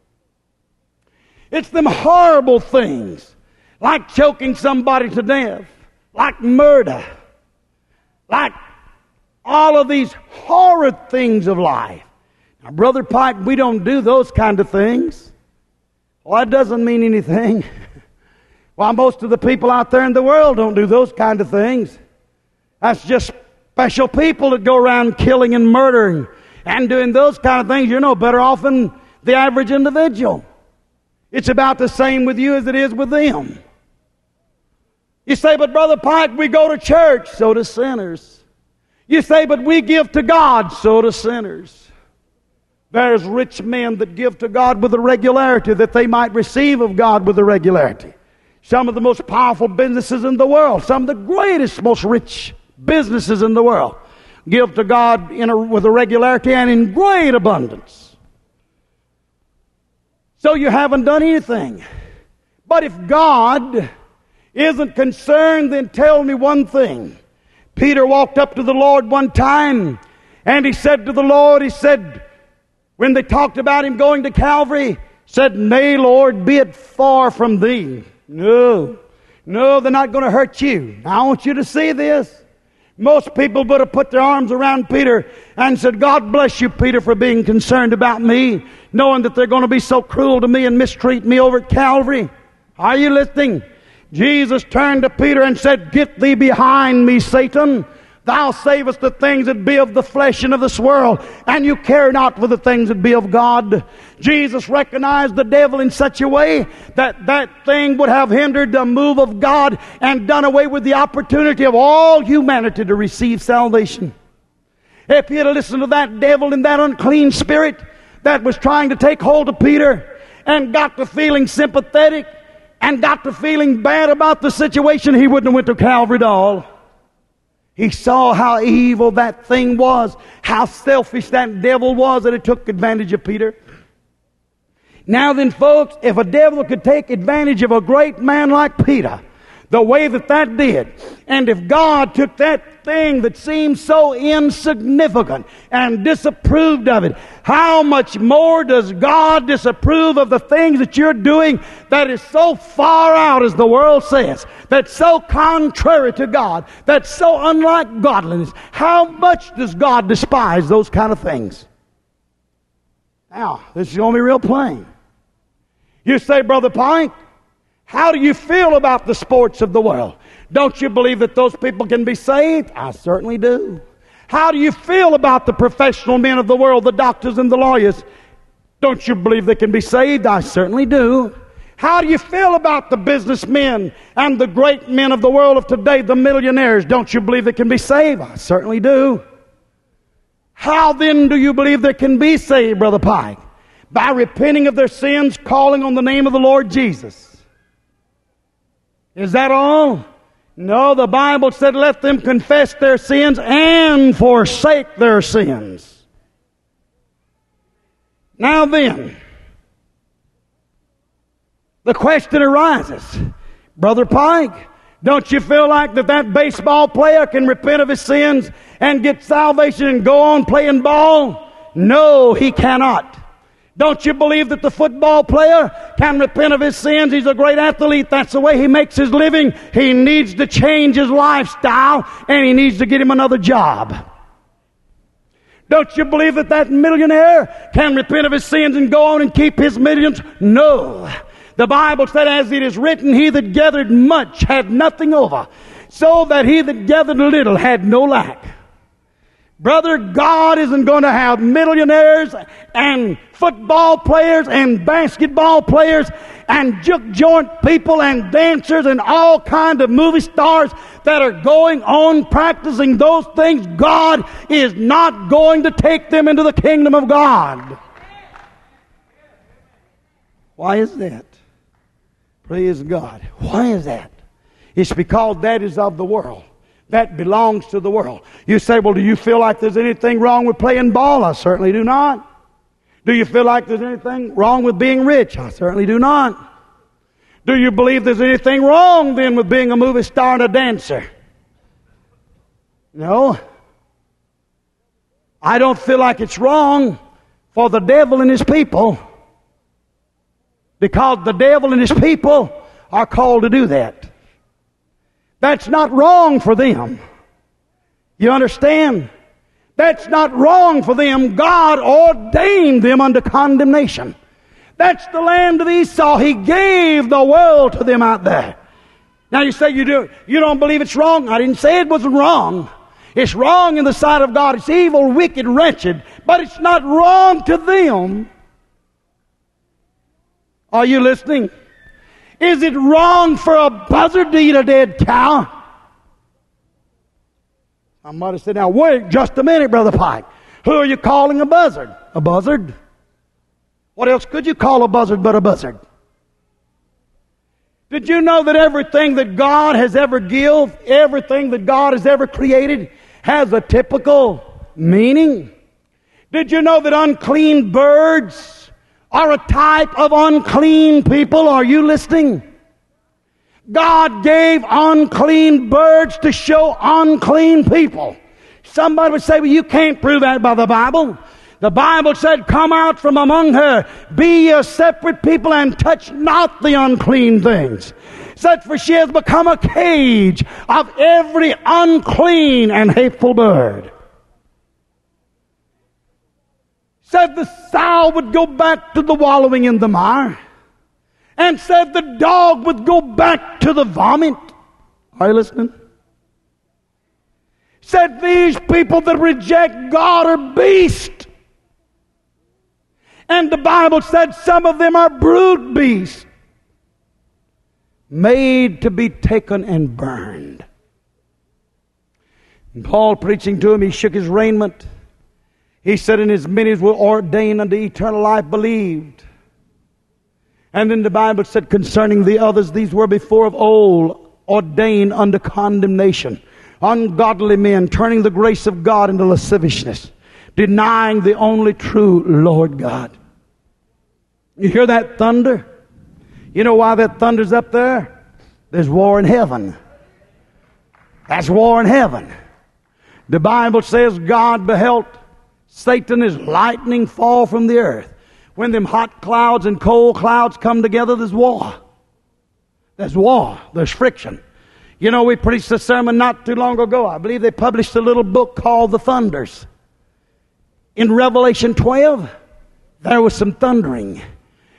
It's them horrible things, like choking somebody to death, like murder, like all of these horrid things of life. Now, Brother Pike, we don't do those kind of things. Well, that doesn't mean anything. Well, most of the people out there in the world don't do those kind of things. That's just special people that go around killing and murdering and doing those kind of things. You're no better off than the average individual. It's about the same with you as it is with them. You say, but Brother Pike, we go to church. So do sinners. You say, but we give to God. So do sinners. There's rich men that give to God with a regularity that they might receive of God with a regularity. Some of the most powerful businesses in the world, some of the greatest, most rich businesses in the world, give to God with a regularity and in great abundance. So you haven't done anything. But if God isn't concerned, then tell me one thing. Peter walked up to the Lord one time, and he said to the Lord, he said, when they talked about him going to Calvary, said, Nay, Lord, be it far from thee. No, they're not going to hurt you. I want you to see this. Most people would have put their arms around Peter and said, God bless you, Peter, for being concerned about me, knowing that they're going to be so cruel to me and mistreat me over at Calvary. Are you listening? Jesus turned to Peter and said, Get thee behind me, Satan. Thou savest the things that be of the flesh and of this world, and you care not for the things that be of God. Jesus recognized the devil in such a way that that thing would have hindered the move of God and done away with the opportunity of all humanity to receive salvation. If he had listened to that devil and that unclean spirit that was trying to take hold of Peter and got to feeling sympathetic and got to feeling bad about the situation, he wouldn't have went to Calvary at all. He saw how evil that thing was, how selfish that devil was, that it took advantage of Peter. Now then, folks, if a devil could take advantage of a great man like Peter, the way that did, and if God took that thing that seemed so insignificant and disapproved of it, how much more does God disapprove of the things that you're doing that is so far out, as the world says, that's so contrary to God, that's so unlike godliness? How much does God despise those kind of things? Now, this is going to be real plain. You say, Brother Pike, how do you feel about the sports of the world? Don't you believe that those people can be saved? I certainly do. How do you feel about the professional men of the world, the doctors and the lawyers? Don't you believe they can be saved? I certainly do. How do you feel about the businessmen and the great men of the world of today, the millionaires? Don't you believe they can be saved? I certainly do. How then do you believe they can be saved, Brother Pike? By repenting of their sins, calling on the name of the Lord Jesus. Is that all? No, the Bible said, let them confess their sins and forsake their sins. Now then, the question arises, Brother Pike, don't you feel like that baseball player can repent of his sins and get salvation and go on playing ball? No, he cannot. Don't you believe that the football player can repent of his sins? He's a great athlete. That's the way he makes his living. He needs to change his lifestyle, and he needs to get him another job. Don't you believe that millionaire can repent of his sins and go on and keep his millions? No. The Bible said, as it is written, he that gathered much had nothing over, so that he that gathered little had no lack. Brother, God isn't going to have millionaires and football players and basketball players and juke joint people and dancers and all kinds of movie stars that are going on practicing those things. God is not going to take them into the kingdom of God. Why is that? Praise God. Why is that? It's because that is of the world. That belongs to the world. You say, well, do you feel like there's anything wrong with playing ball? I certainly do not. Do you feel like there's anything wrong with being rich? I certainly do not. Do you believe there's anything wrong then with being a movie star and a dancer? No. I don't feel like it's wrong for the devil and his people, because the devil and his people are called to do that. That's not wrong for them. You understand? That's not wrong for them. God ordained them unto condemnation. That's the land of Esau. He gave the world to them out there. Now you say you don't believe it's wrong. I didn't say it wasn't wrong. It's wrong in the sight of God. It's evil, wicked, wretched. But it's not wrong to them. Are you listening? Is it wrong for a buzzard to eat a dead cow? Somebody said, now wait just a minute, Brother Pike. Who are you calling a buzzard? A buzzard? What else could you call a buzzard but a buzzard? Did you know that everything that God has ever given, everything that God has ever created, has a typical meaning? Did you know that unclean birds are a type of unclean people? Are you listening? God gave unclean birds to show unclean people. Somebody would say, well, you can't prove that by the Bible. The Bible said, come out from among her, be ye a separate people, and touch not the unclean things. It said, for she has become a cage of every unclean and hateful bird. Said the sow would go back to the wallowing in the mire, and said the dog would go back to the vomit. Are you listening? Said these people that reject God are beasts. And the Bible said some of them are brute beasts, made to be taken and burned. And Paul preaching to him, he shook his raiment. He said, and as many as were ordained unto eternal life believed. And then the Bible said concerning the others, these were before of old ordained unto condemnation. Ungodly men, turning the grace of God into lasciviousness, denying the only true Lord God. You hear that thunder? You know why that thunder's up there? There's war in heaven. That's war in heaven. The Bible says God beheld Satan as lightning fall from the earth. When them hot clouds and cold clouds come together, there's war. There's war. There's friction. You know, we preached a sermon not too long ago. I believe they published a little book called The Thunders. In Revelation 12, there was some thundering.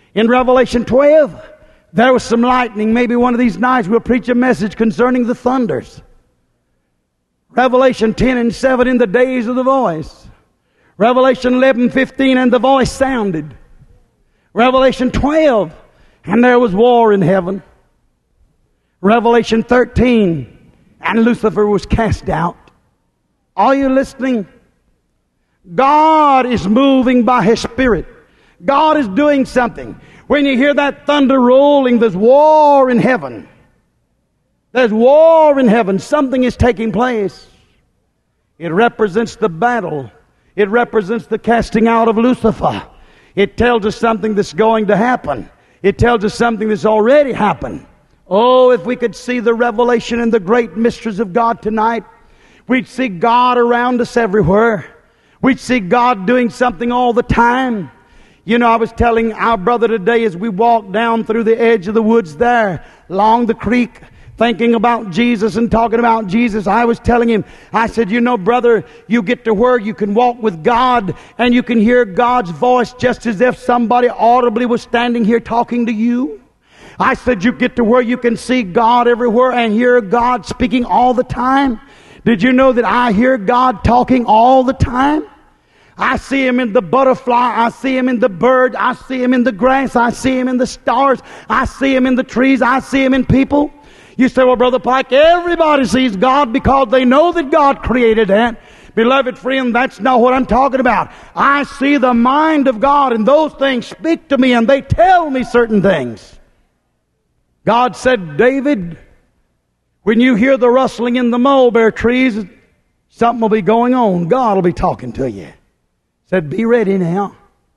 In Revelation 12, there was some lightning. Maybe one of these nights we'll preach a message concerning the thunders. Revelation 10 and 7, in the days of the voice. Revelation 11:15, and the voice sounded. Revelation 12, and there was war in heaven. Revelation 13, and Lucifer was cast out. Are you listening? God is moving by His Spirit. God is doing something. When you hear that thunder rolling, there's war in heaven. There's war in heaven. Something is taking place. It represents the battle. It represents the casting out of Lucifer. It tells us something that's going to happen. It tells us something that's already happened. Oh, if we could see the revelation and the great mysteries of God tonight, we'd see God around us everywhere. We'd see God doing something all the time. You know, I was telling our brother today as we walked down through the edge of the woods there, along the creek, thinking about Jesus and talking about Jesus, I was telling him, I said, you know, brother, you get to where you can walk with God and you can hear God's voice just as if somebody audibly was standing here talking to you. I said, you get to where you can see God everywhere and hear God speaking all the time. Did you know that I hear God talking all the time? I see Him in the butterfly. I see Him in the bird. I see Him in the grass. I see Him in the stars. I see Him in the trees. I see Him in people. You say, well, Brother Pike, everybody sees God because they know that God created that. Beloved friend, that's not what I'm talking about. I see the mind of God, and those things speak to me, and they tell me certain things. God said, David, when you hear the rustling in the mulberry trees, something will be going on. God will be talking to you. Said, be ready now.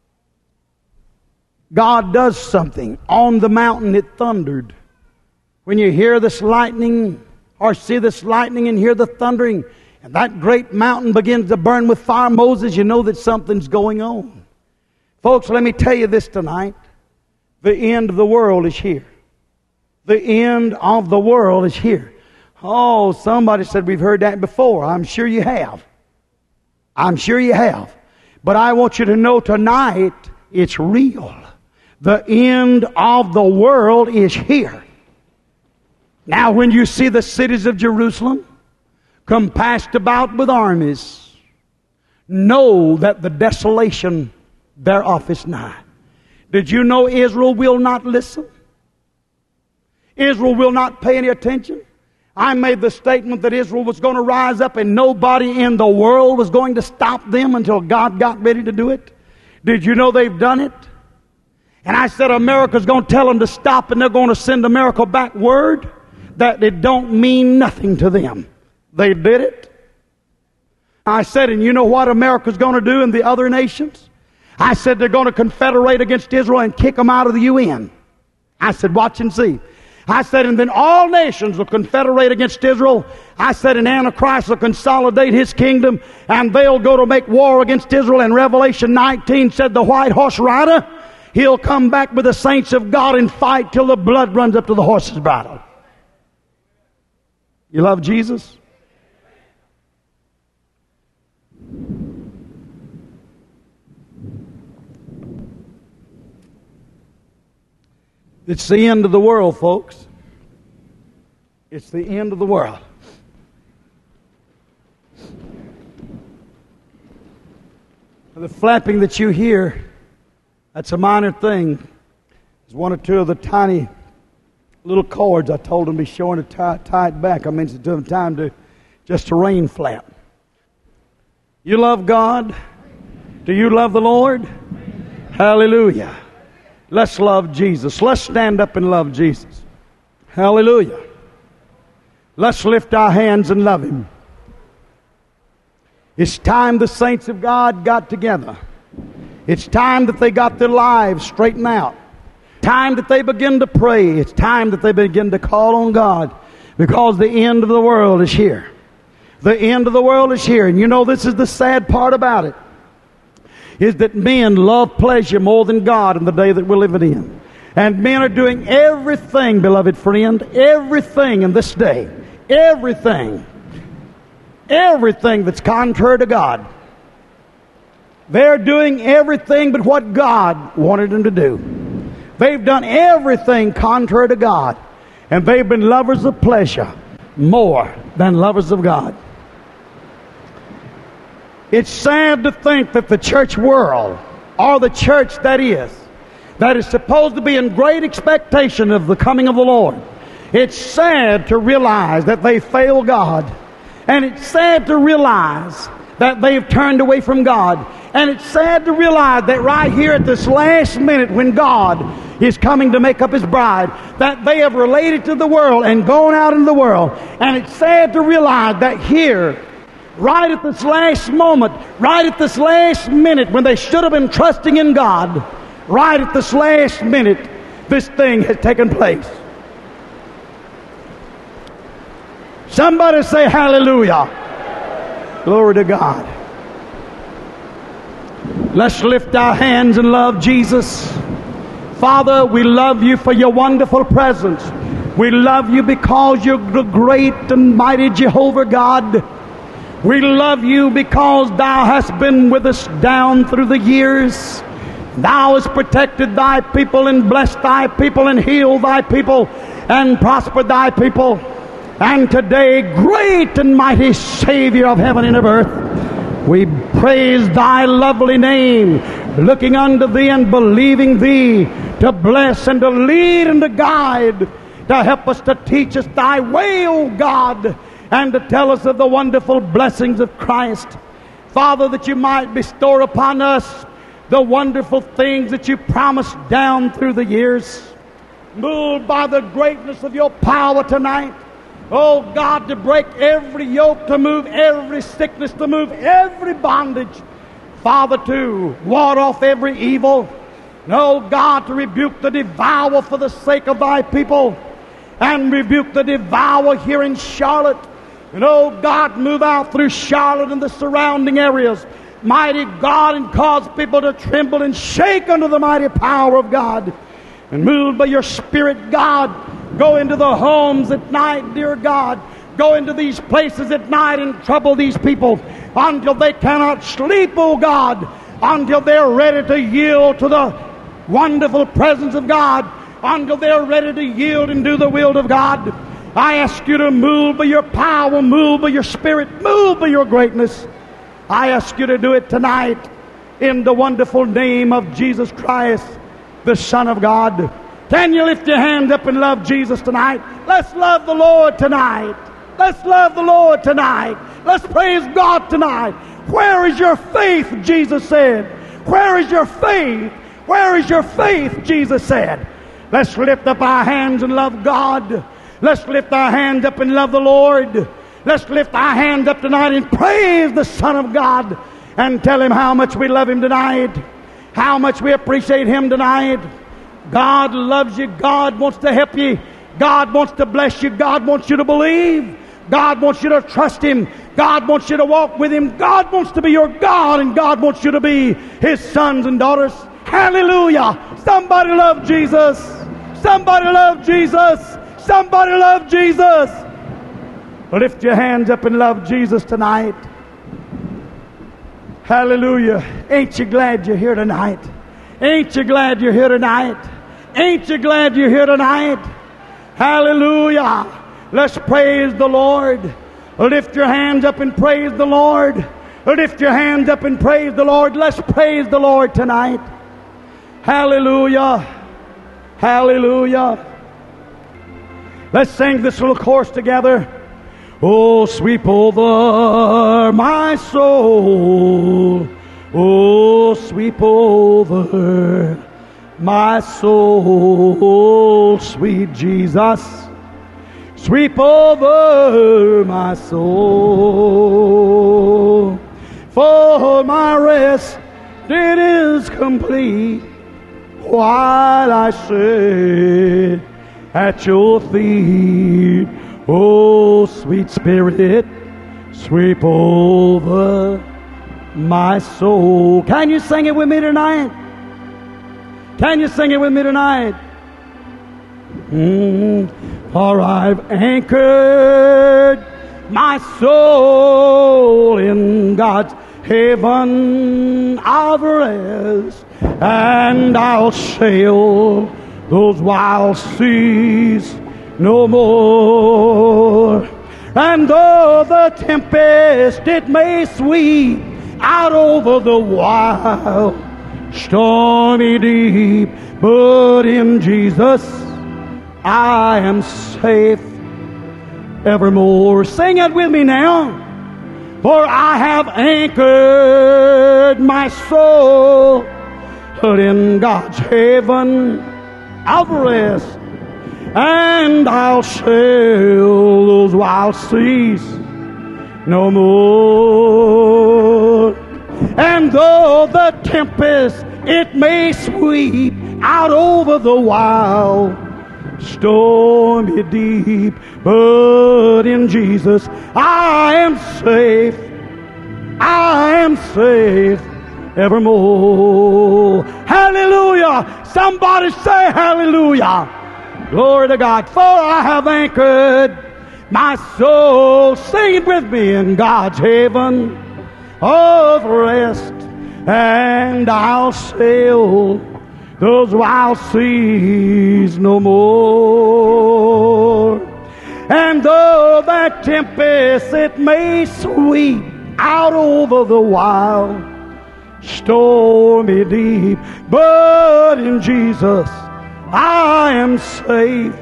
God does something. On the mountain it thundered. When you hear this lightning, or see this lightning and hear the thundering, and that great mountain begins to burn with fire, Moses, you know that something's going on. Folks, let me tell you this tonight. The end of the world is here. The end of the world is here. Oh, somebody said we've heard that before. I'm sure you have. I'm sure you have. But I want you to know tonight, it's real. The end of the world is here. Now, when you see the cities of Jerusalem compassed about with armies, know that the desolation thereof is nigh. Did you know Israel will not listen? Israel will not pay any attention. I made the statement that Israel was going to rise up and nobody in the world was going to stop them until God got ready to do it. Did you know they've done it? And I said America's going to tell them to stop, and they're going to send America back word that it don't mean nothing to them. They did it. I said, and you know what America's going to do in the other nations? I said they're going to confederate against Israel and kick them out of the UN. I said, watch and see. I said, and then all nations will confederate against Israel. I said, and Antichrist will consolidate his kingdom, and they'll go to make war against Israel. And Revelation 19 said the white horse rider, he'll come back with the saints of God and fight till the blood runs up to the horse's bridle. You love Jesus? It's the end of the world, folks. It's the end of the world. The flapping that you hear, that's a minor thing. It's one or two of the tiny little cords I told them to be showing to tie it back. I mentioned to them time to just a rain flap. You love God? Do you love the Lord? Hallelujah. Let's love Jesus. Let's stand up and love Jesus. Hallelujah. Let's lift our hands and love Him. It's time the saints of God got together. It's time that they got their lives straightened out. Time that they begin to pray. It's time that they begin to call on God, because the end of the world is here. The end of the world is here. And you know, this is the sad part about it, is that men love pleasure more than God in the day that we're living in. And men are doing everything, beloved friend, everything in this day, everything that's contrary to God. They're doing everything but what God wanted them to do. They've done everything contrary to God. And they've been lovers of pleasure more than lovers of God. It's sad to think that the church world, or the church that is supposed to be in great expectation of the coming of the Lord, it's sad to realize that they fail God. And it's sad to realize that they've turned away from God. And it's sad to realize that right here at this last minute when God is coming to make up His bride, that they have related to the world and gone out in the world. And it's sad to realize that here, right at this last moment, right at this last minute when they should have been trusting in God, right at this last minute, this thing has taken place. Somebody say hallelujah. Glory to God. Let's lift our hands and love Jesus. Father, we love you for your wonderful presence. We love you because you're the great and mighty Jehovah God. We love you because thou hast been with us down through the years. Thou hast protected thy people and blessed thy people and healed thy people and prospered thy people. And today, great and mighty Savior of heaven and of earth, we praise thy lovely name, looking unto thee and believing thee to bless and to lead and to guide, to help us, to teach us thy way, O God, and to tell us of the wonderful blessings of Christ. Father, that you might bestow upon us the wonderful things that you promised down through the years. Moved by the greatness of your power tonight, oh God, to break every yoke, to move every sickness, to move every bondage. Father, to ward off every evil. And oh God, to rebuke the devourer for the sake of thy people. And rebuke the devourer here in Charlotte. And oh God, move out through Charlotte and the surrounding areas. Mighty God, and cause people to tremble and shake under the mighty power of God. And moved by your Spirit, God, go into the homes at night, dear God. Go into these places at night and trouble these people until they cannot sleep, oh God, until they're ready to yield to the wonderful presence of God, until they're ready to yield and do the will of God. I ask you to move by your power, move by your Spirit, move by your greatness. I ask you to do it tonight in the wonderful name of Jesus Christ, the Son of God. Can you lift your hand up and love Jesus tonight? Let's love the Lord tonight. Let's love the Lord tonight. Let's praise God tonight. Where is your faith, Jesus said. Where is your faith? Where is your faith, Jesus said. Let's lift up our hands and love God. Let's lift our hands up and love the Lord. Let's lift our hands up tonight and praise the Son of God and tell Him how much we love Him tonight, how much we appreciate Him tonight. God loves you. God wants to help you. God wants to bless you. God wants you to believe. God wants you to trust Him. God wants you to walk with Him. God wants to be your God, and God wants you to be His sons and daughters. Hallelujah. Somebody love Jesus. Somebody love Jesus. Somebody love Jesus. Lift your hands up and love Jesus tonight. Hallelujah. Ain't you glad you're here tonight? Ain't you glad you're here tonight? Ain't you glad you're here tonight? Hallelujah. Let's praise the Lord. Lift your hands up and praise the Lord. Lift your hands up and praise the Lord. Let's praise the Lord tonight. Hallelujah. Hallelujah. Let's sing this little chorus together. Oh, sweep over my soul. Oh, sweep over my soul, sweet Jesus. Sweep over my soul. For my rest, it is complete while I sit at your feet. Oh, sweet Spirit, sweep over my soul. Can you sing it with me tonight? Can you sing it with me tonight? For I've anchored my soul in God's heaven of rest, and I'll sail those wild seas no more. And though the tempest it may sweep out over the wild stormy deep, but in Jesus I am safe evermore. Sing it with me now. For I have anchored my soul in God's haven of rest, and I'll sail those wild seas no more. And though the tempest it may sweep out over the wild stormy deep, but in Jesus I am safe, I am safe evermore. Hallelujah! Somebody say hallelujah! Glory to God. For I have anchored my soul, sing it with me, in God's haven of rest, and I'll sail those wild seas no more. And though that tempest it may sweep out over the wild stormy deep, but in Jesus I am safe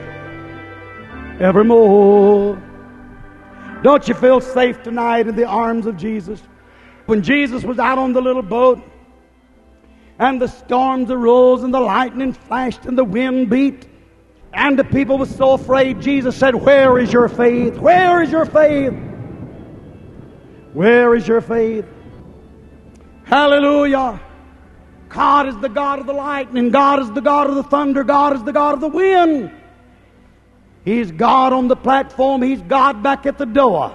evermore. Don't you feel safe tonight in the arms of Jesus? When Jesus was out on the little boat, and the storms arose, and the lightning flashed, and the wind beat, and the people were so afraid, Jesus said, "Where is your faith? Where is your faith? Where is your faith?" Hallelujah. God is the God of the lightning. God is the God of the thunder. God is the God of the wind. He's God on the platform. He's God back at the door.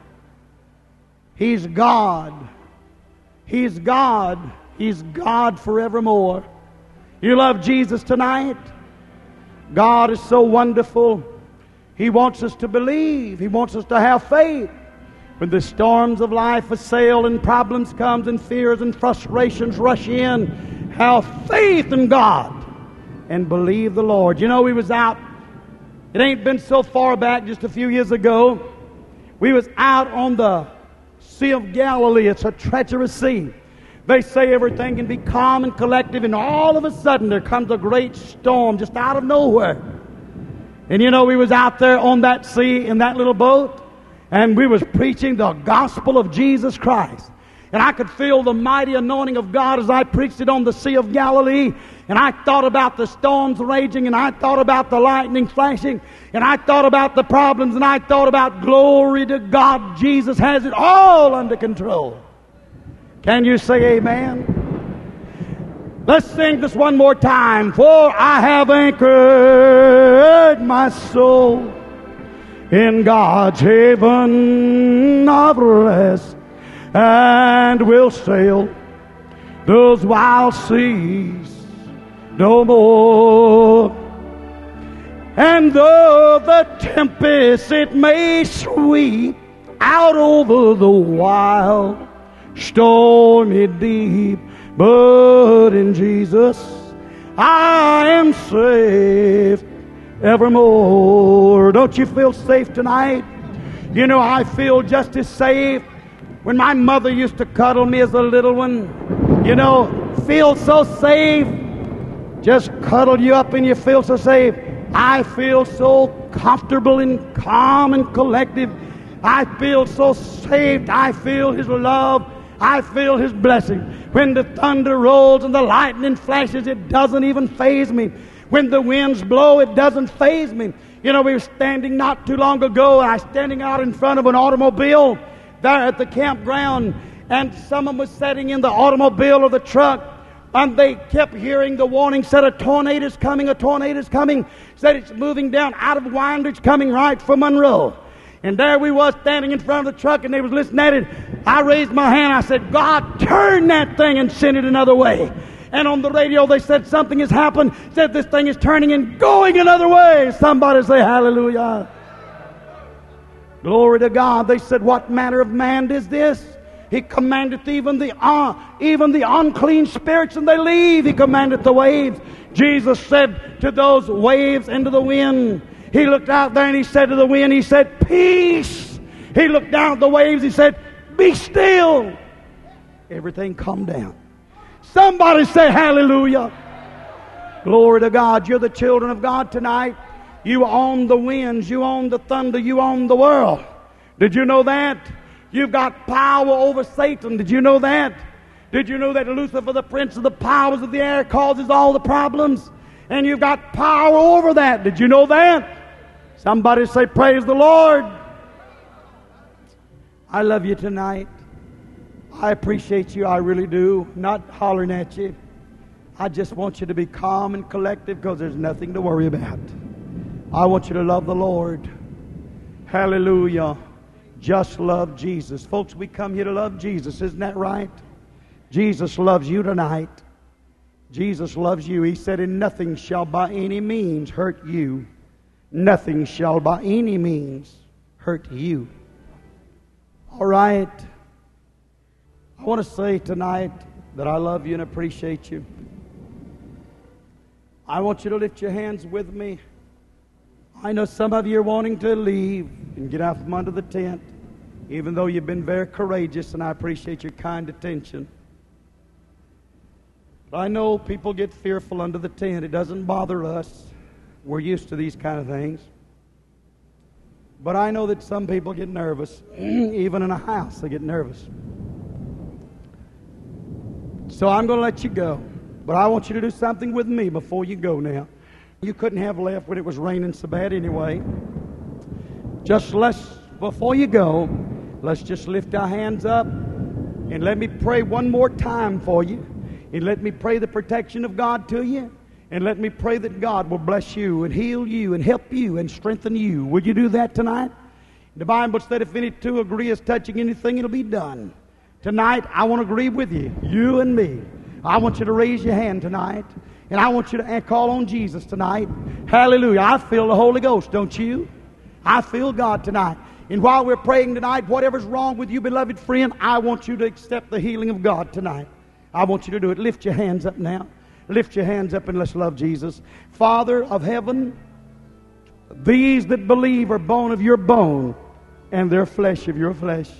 He's God. He's God. He's God forevermore. You love Jesus tonight? God is so wonderful. He wants us to believe. He wants us to have faith. When the storms of life assail and problems come and fears and frustrations rush in, have faith in God and believe the Lord. You know, we was out, it ain't been so far back, just a few years ago, we was out on the Sea of Galilee. It's a treacherous sea. They say everything can be calm and collective, and all of a sudden there comes a great storm just out of nowhere. And you know, we was out there on that sea in that little boat, and we was preaching the gospel of Jesus Christ. And I could feel the mighty anointing of God as I preached it on the Sea of Galilee. And I thought about the storms raging, and I thought about the lightning flashing, and I thought about the problems, and I thought about glory to God. Jesus has it all under control. Can you say amen? Let's sing this one more time. For I have anchored my soul in God's haven of rest, and will sail those wild seas no more. And though the tempest it may sweep out over the wild stormy deep, but in Jesus I am safe evermore. Don't you feel safe tonight? You know, I feel just as safe when my mother used to cuddle me as a little one. You know, feel so safe. Just cuddle you up and you feel so safe. I feel so comfortable and calm and collective. I feel so safe. I feel His love. I feel His blessing. When the thunder rolls and the lightning flashes, it doesn't even faze me. When the winds blow, it doesn't faze me. You know, we were standing not too long ago, and I was standing out in front of an automobile there at the campground, and someone was sitting in the automobile or the truck, and they kept hearing the warning, said a tornado's coming, a tornado's coming, said it's moving down out of Winder, it's coming right for Monroe. And there we was standing in front of the truck, and they was listening at it. I raised my hand, I said, God, turn that thing and send it another way. And on the radio they said something has happened, said this thing is turning and going another way. Somebody say hallelujah. Glory to God. They said, what manner of man is this, He commandeth even the unclean spirits, and they leave. He commandeth the waves. Jesus said to those waves and to the wind, He looked out there and He said to the wind, He said, peace. He looked down at the waves, He said, be still. Everything calmed down. Somebody say hallelujah. Glory to God. You're the children of God tonight. You own the winds. You own the thunder. You own the world. Did you know that? You've got power over Satan. Did you know that? Did you know that Lucifer, the prince of the powers of the air, causes all the problems? And you've got power over that. Did you know that? Somebody say, praise the Lord. I love you tonight. I appreciate you. I really do. Not hollering at you. I just want you to be calm and collective because there's nothing to worry about. I want you to love the Lord. Hallelujah. Just love Jesus. Folks, we come here to love Jesus. Isn't that right? Jesus loves you tonight. Jesus loves you. He said, and nothing shall by any means hurt you. Nothing shall by any means hurt you. All right. I want to say tonight that I love you and appreciate you. I want you to lift your hands with me. I know some of you are wanting to leave and get out from under the tent, even though you've been very courageous, and I appreciate your kind attention. But I know people get fearful under the tent. It doesn't bother us. We're used to these kind of things. But I know that some people get nervous. Even in a house, they get nervous. So I'm going to let you go. But I want you to do something with me before you go now. You couldn't have left when it was raining so bad anyway. Before you go, let's just lift our hands up and let me pray one more time for you. And let me pray the protection of God to you. And let me pray that God will bless you and heal you and help you and strengthen you. Will you do that tonight? The Bible said if any two agree as touching anything, it'll be done. Tonight, I want to agree with you, you and me. I want you to raise your hand tonight. And I want you to call on Jesus tonight. Hallelujah. I feel the Holy Ghost, don't you? I feel God tonight. And while we're praying tonight, whatever's wrong with you, beloved friend, I want you to accept the healing of God tonight. I want you to do it. Lift your hands up now. Lift your hands up and let's love Jesus. Father of heaven, these that believe are bone of your bone and they're flesh of your flesh.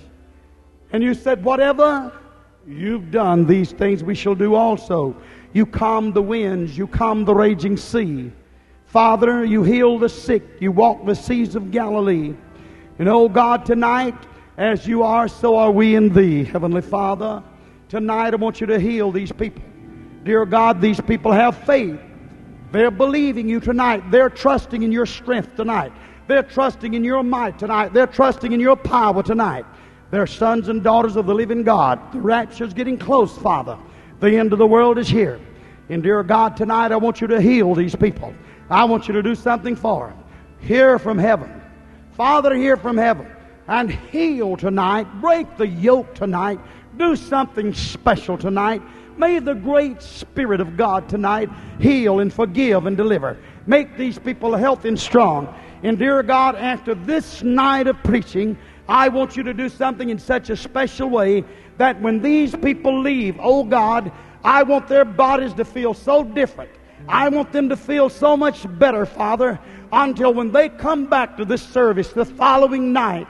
And you said, whatever you've done, these things we shall do also. You calm the winds. You calm the raging sea. Father, you heal the sick. You walk the seas of Galilee. And oh God, tonight, as you are, so are we in thee. Heavenly Father, tonight I want you to heal these people. Dear God, these people have faith. They're believing you tonight. They're trusting in your strength tonight. They're trusting in your might tonight. They're trusting in your power tonight. They're sons and daughters of the living God. The rapture's getting close, Father. The end of the world is here. And dear God, tonight I want you to heal these people. I want you to do something for them. Hear from heaven. Father, hear from heaven. And heal tonight. Break the yoke tonight. Do something special tonight. May the great Spirit of God tonight heal and forgive and deliver. Make these people healthy and strong. And dear God, after this night of preaching, I want you to do something in such a special way that when these people leave, oh God, I want their bodies to feel so different. I want them to feel so much better, Father, until when they come back to this service the following night,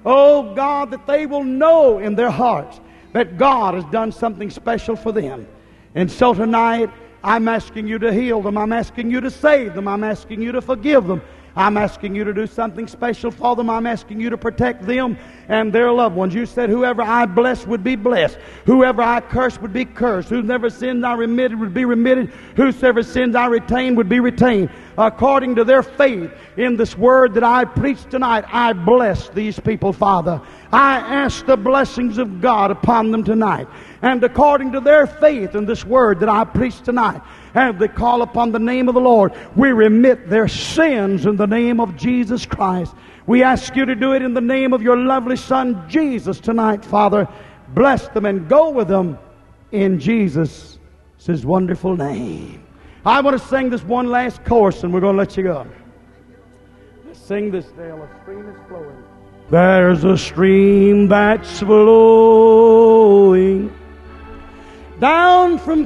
oh God, that they will know in their hearts that God has done something special for them. And so tonight, I'm asking you to heal them. I'm asking you to save them. I'm asking you to forgive them. I'm asking you to do something special for them. I'm asking you to protect them and their loved ones. You said whoever I bless would be blessed. Whoever I curse would be cursed. Whoever sins I remitted would be remitted. Whosoever sins I retain would be retained. According to their faith in this word that I preach tonight, I bless these people, Father. I ask the blessings of God upon them tonight. And according to their faith in this word that I preach tonight, as they call upon the name of the Lord, we remit their sins in the name of Jesus Christ. We ask you to do it in the name of your lovely Son, Jesus, tonight, Father. Bless them and go with them in Jesus' wonderful name. I want to sing this one last chorus and we're going to let you go. Let's sing this, Dale. A stream is flowing. There's a stream that's flowing down from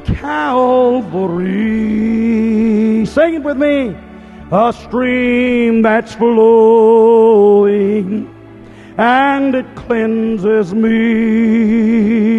Calvary. Sing it with me. A stream that's flowing and it cleanses me.